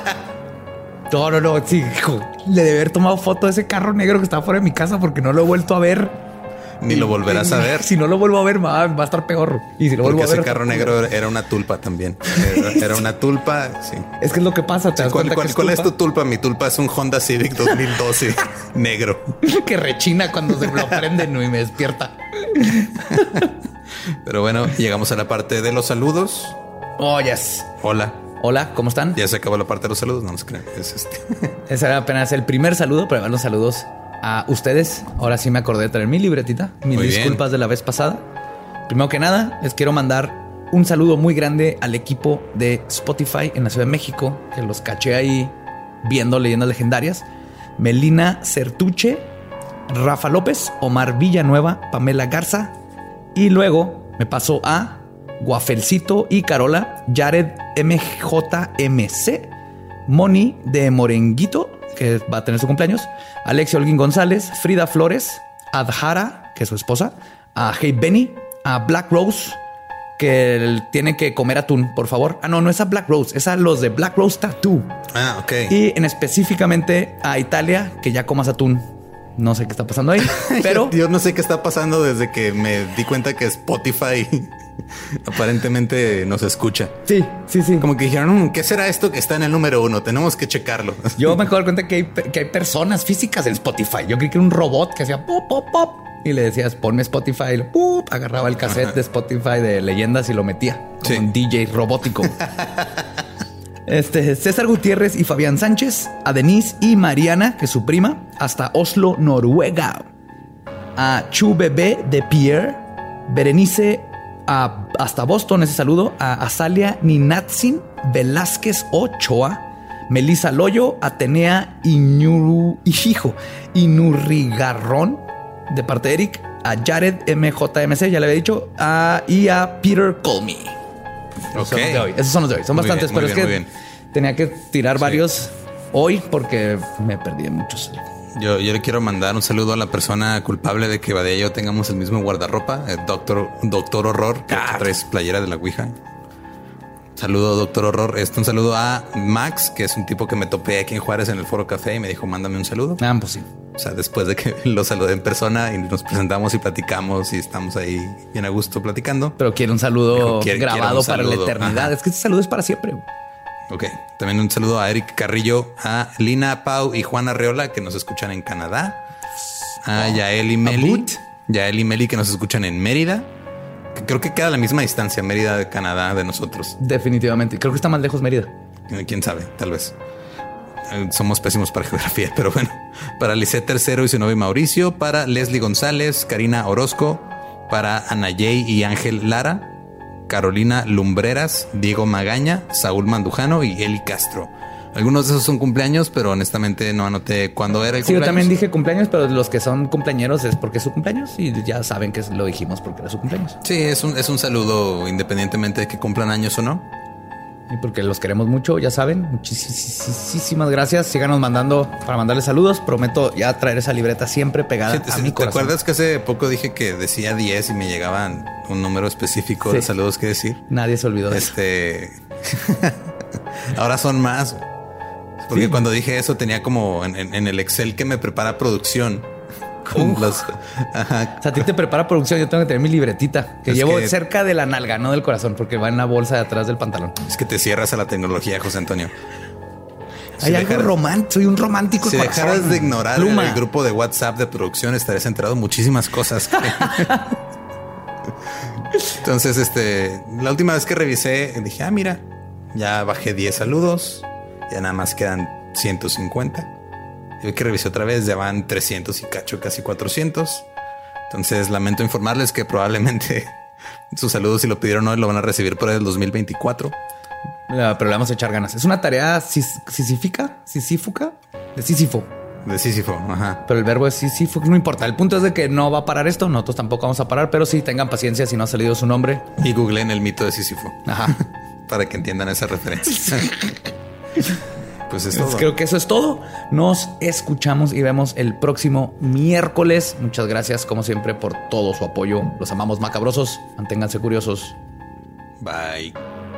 No. Sí, hijo, le debe haber tomado foto de ese carro negro que estaba fuera de mi casa porque no lo he vuelto a ver. Ni lo volverás a ver. Si no lo vuelvo a ver, va a estar peor. Y si lo vuelvo Porque a ver, ese carro negro era una tulpa también. Era una tulpa, sí. Es que es lo que pasa. ¿Te das cuenta que ¿Cuál es tu tulpa? Mi tulpa es un Honda Civic 2012 negro. Que rechina cuando se lo prenden y me despierta. Pero bueno, llegamos a la parte de los saludos. Oh, yes. Hola, ¿cómo están? Ya se acabó la parte de los saludos. No nos crean. Ese era apenas el primer saludo, pero van los saludos a ustedes. Ahora sí me acordé de traer mi libretita. Mis disculpas de la vez pasada. Primero que nada, les quiero mandar un saludo muy grande al equipo de Spotify en la Ciudad de México, que los caché ahí viendo leyendas legendarias. Melina Certuche, Rafa López, Omar Villanueva, Pamela Garza. Y luego me pasó a Guafelcito y Carola, Jared MJMC, Moni de Morenguito, que va a tener su cumpleaños, Alexia Holguín González, Frida Flores, Adhara, que es su esposa, a Hey Benny, a Black Rose, que tiene que comer atún, por favor. Ah, no es a Black Rose, es a los de Black Rose Tattoo. Ah, ok. Y en específicamente a Italia, que ya comas atún. No sé qué está pasando ahí, pero yo no sé qué está pasando desde que me di cuenta que Spotify aparentemente nos escucha. Sí. Como que dijeron, ¿qué será esto que está en el número 1? Tenemos que checarlo. Yo me acabo de dar cuenta que hay personas físicas en Spotify. Yo creí que era un robot que hacía pop, pop, pop. Y le decías, ponme Spotify. Y agarraba el cassette de Spotify de leyendas y lo metía. Como un DJ robótico. César Gutiérrez y Fabián Sánchez, a Denise y Mariana, que es su prima, hasta Oslo, Noruega. A Chu Bebé de Pierre, Berenice hasta Boston, ese saludo. A Azalia Ninatzin Velázquez Ochoa, Melissa Loyo, Atenea Inurrigarrón, de parte de Eric, a Jared MJMC, ya le había dicho, y a Peter Colmy. Esos son los de hoy. Son bastantes, pero es que tenía que tirar varios hoy porque me perdí en muchos. Yo le quiero mandar un saludo a la persona culpable de que Badía y yo tengamos el mismo guardarropa, el Doctor Horror, que traes playera de la Ouija. Saludo, Doctor Horror. Un saludo a Max, que es un tipo que me topé aquí en Juárez en el Foro Café y me dijo, mándame un saludo. Pues sí. O sea, después de que lo saludé en persona y nos presentamos y platicamos y estamos ahí bien a gusto platicando. Pero quiere un saludo grabado para la eternidad. Ajá. Es que este saludo es para siempre. Ok. También un saludo a Eric Carrillo, a Lina Pau y Juana Arreola, que nos escuchan en Canadá. A Yael y Meli, que nos escuchan en Mérida. Que creo que queda a la misma distancia Mérida de Canadá de nosotros. Definitivamente. Creo que está más lejos Mérida. Quién sabe, tal vez. Somos pésimos para geografía, pero bueno. Para Lisette Tercero y su novio Mauricio, para Leslie González, Karina Orozco, para Anayey y Ángel Lara, Carolina Lumbreras, Diego Magaña, Saúl Mandujano y Eli Castro. Algunos de esos son cumpleaños, pero honestamente no anoté cuándo era el cumpleaños. Yo también dije cumpleaños, pero los que son cumpleañeros es porque es su cumpleaños y ya saben que lo dijimos porque era su cumpleaños. Sí, es un saludo independientemente de que cumplan años o no. Y porque los queremos mucho, ya saben. Muchísimas gracias. Síganos mandando para mandarles saludos. Prometo ya traer esa libreta siempre pegada a mi corazón. ¿Te acuerdas que hace poco dije que decía 10 y me llegaban un número específico de saludos que decir? Nadie se olvidó de eso. Ahora son más. Porque cuando dije eso tenía como en el Excel que me prepara producción. Con los, ajá. O sea, a ti te prepara producción. Yo tengo que tener mi libretita que llevo cerca de la nalga, no del corazón, porque va en la bolsa de atrás del pantalón. Es que te cierras a la tecnología, José Antonio. Hay algo romántico. Soy un romántico. Si dejaras de ignorar el grupo de WhatsApp de producción, estarías enterado de muchísimas cosas. Entonces, la última vez que revisé, dije, mira, ya bajé 10 saludos. Ya nada más quedan 150. Y hoy que revisé otra vez, ya van 300 y cacho, casi 400. Entonces lamento informarles que probablemente sus saludos, si lo pidieron hoy, lo van a recibir por el 2024. Pero le vamos a echar ganas. Es una tarea sisífica de Sísifo. De Sísifo, ajá. Pero el verbo es Sísifo, no importa. El punto es de que no va a parar esto. Nosotros tampoco vamos a parar, pero sí tengan paciencia si no ha salido su nombre. Y googleen el mito de Sísifo. Ajá. Para que entiendan esa referencia. Pues es todo. Creo que eso es todo. Nos escuchamos y vemos el próximo miércoles. Muchas gracias, como siempre, por todo su apoyo. Los amamos macabrosos. Manténganse curiosos. Bye.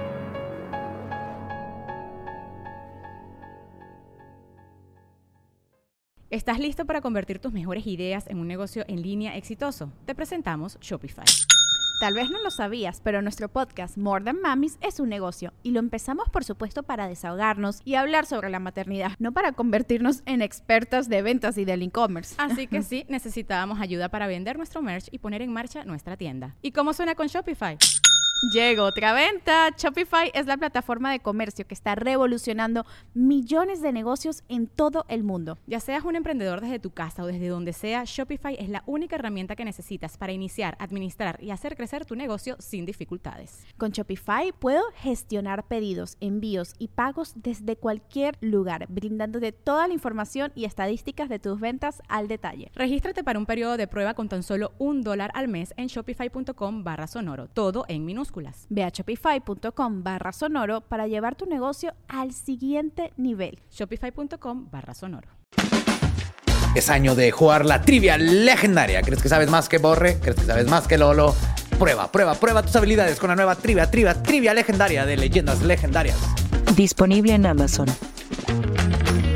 ¿Estás listo para convertir tus mejores ideas en un negocio en línea exitoso? Te presentamos Shopify. Tal vez no lo sabías, pero nuestro podcast More Than Mamis es un negocio y lo empezamos por supuesto para desahogarnos y hablar sobre la maternidad, no para convertirnos en expertas de ventas y del e-commerce. Así que sí, necesitábamos ayuda para vender nuestro merch y poner en marcha nuestra tienda. ¿Y cómo suena con Shopify? Llegó otra venta. Shopify es la plataforma de comercio que está revolucionando millones de negocios en todo el mundo. Ya seas un emprendedor desde tu casa o desde donde sea, Shopify es la única herramienta que necesitas para iniciar, administrar y hacer crecer tu negocio sin dificultades. Con Shopify puedo gestionar pedidos, envíos y pagos desde cualquier lugar, brindándote toda la información y estadísticas de tus ventas al detalle. Regístrate para un periodo de prueba con tan solo $1 al mes en shopify.com/sonoro, todo en minúsculas. Ve a shopify.com/sonoro para llevar tu negocio al siguiente nivel. Shopify.com/sonoro. Es año de jugar la trivia legendaria. ¿Crees que sabes más que Borre? ¿Crees que sabes más que Lolo? Prueba tus habilidades con la nueva trivia legendaria de Leyendas Legendarias. Disponible en Amazon.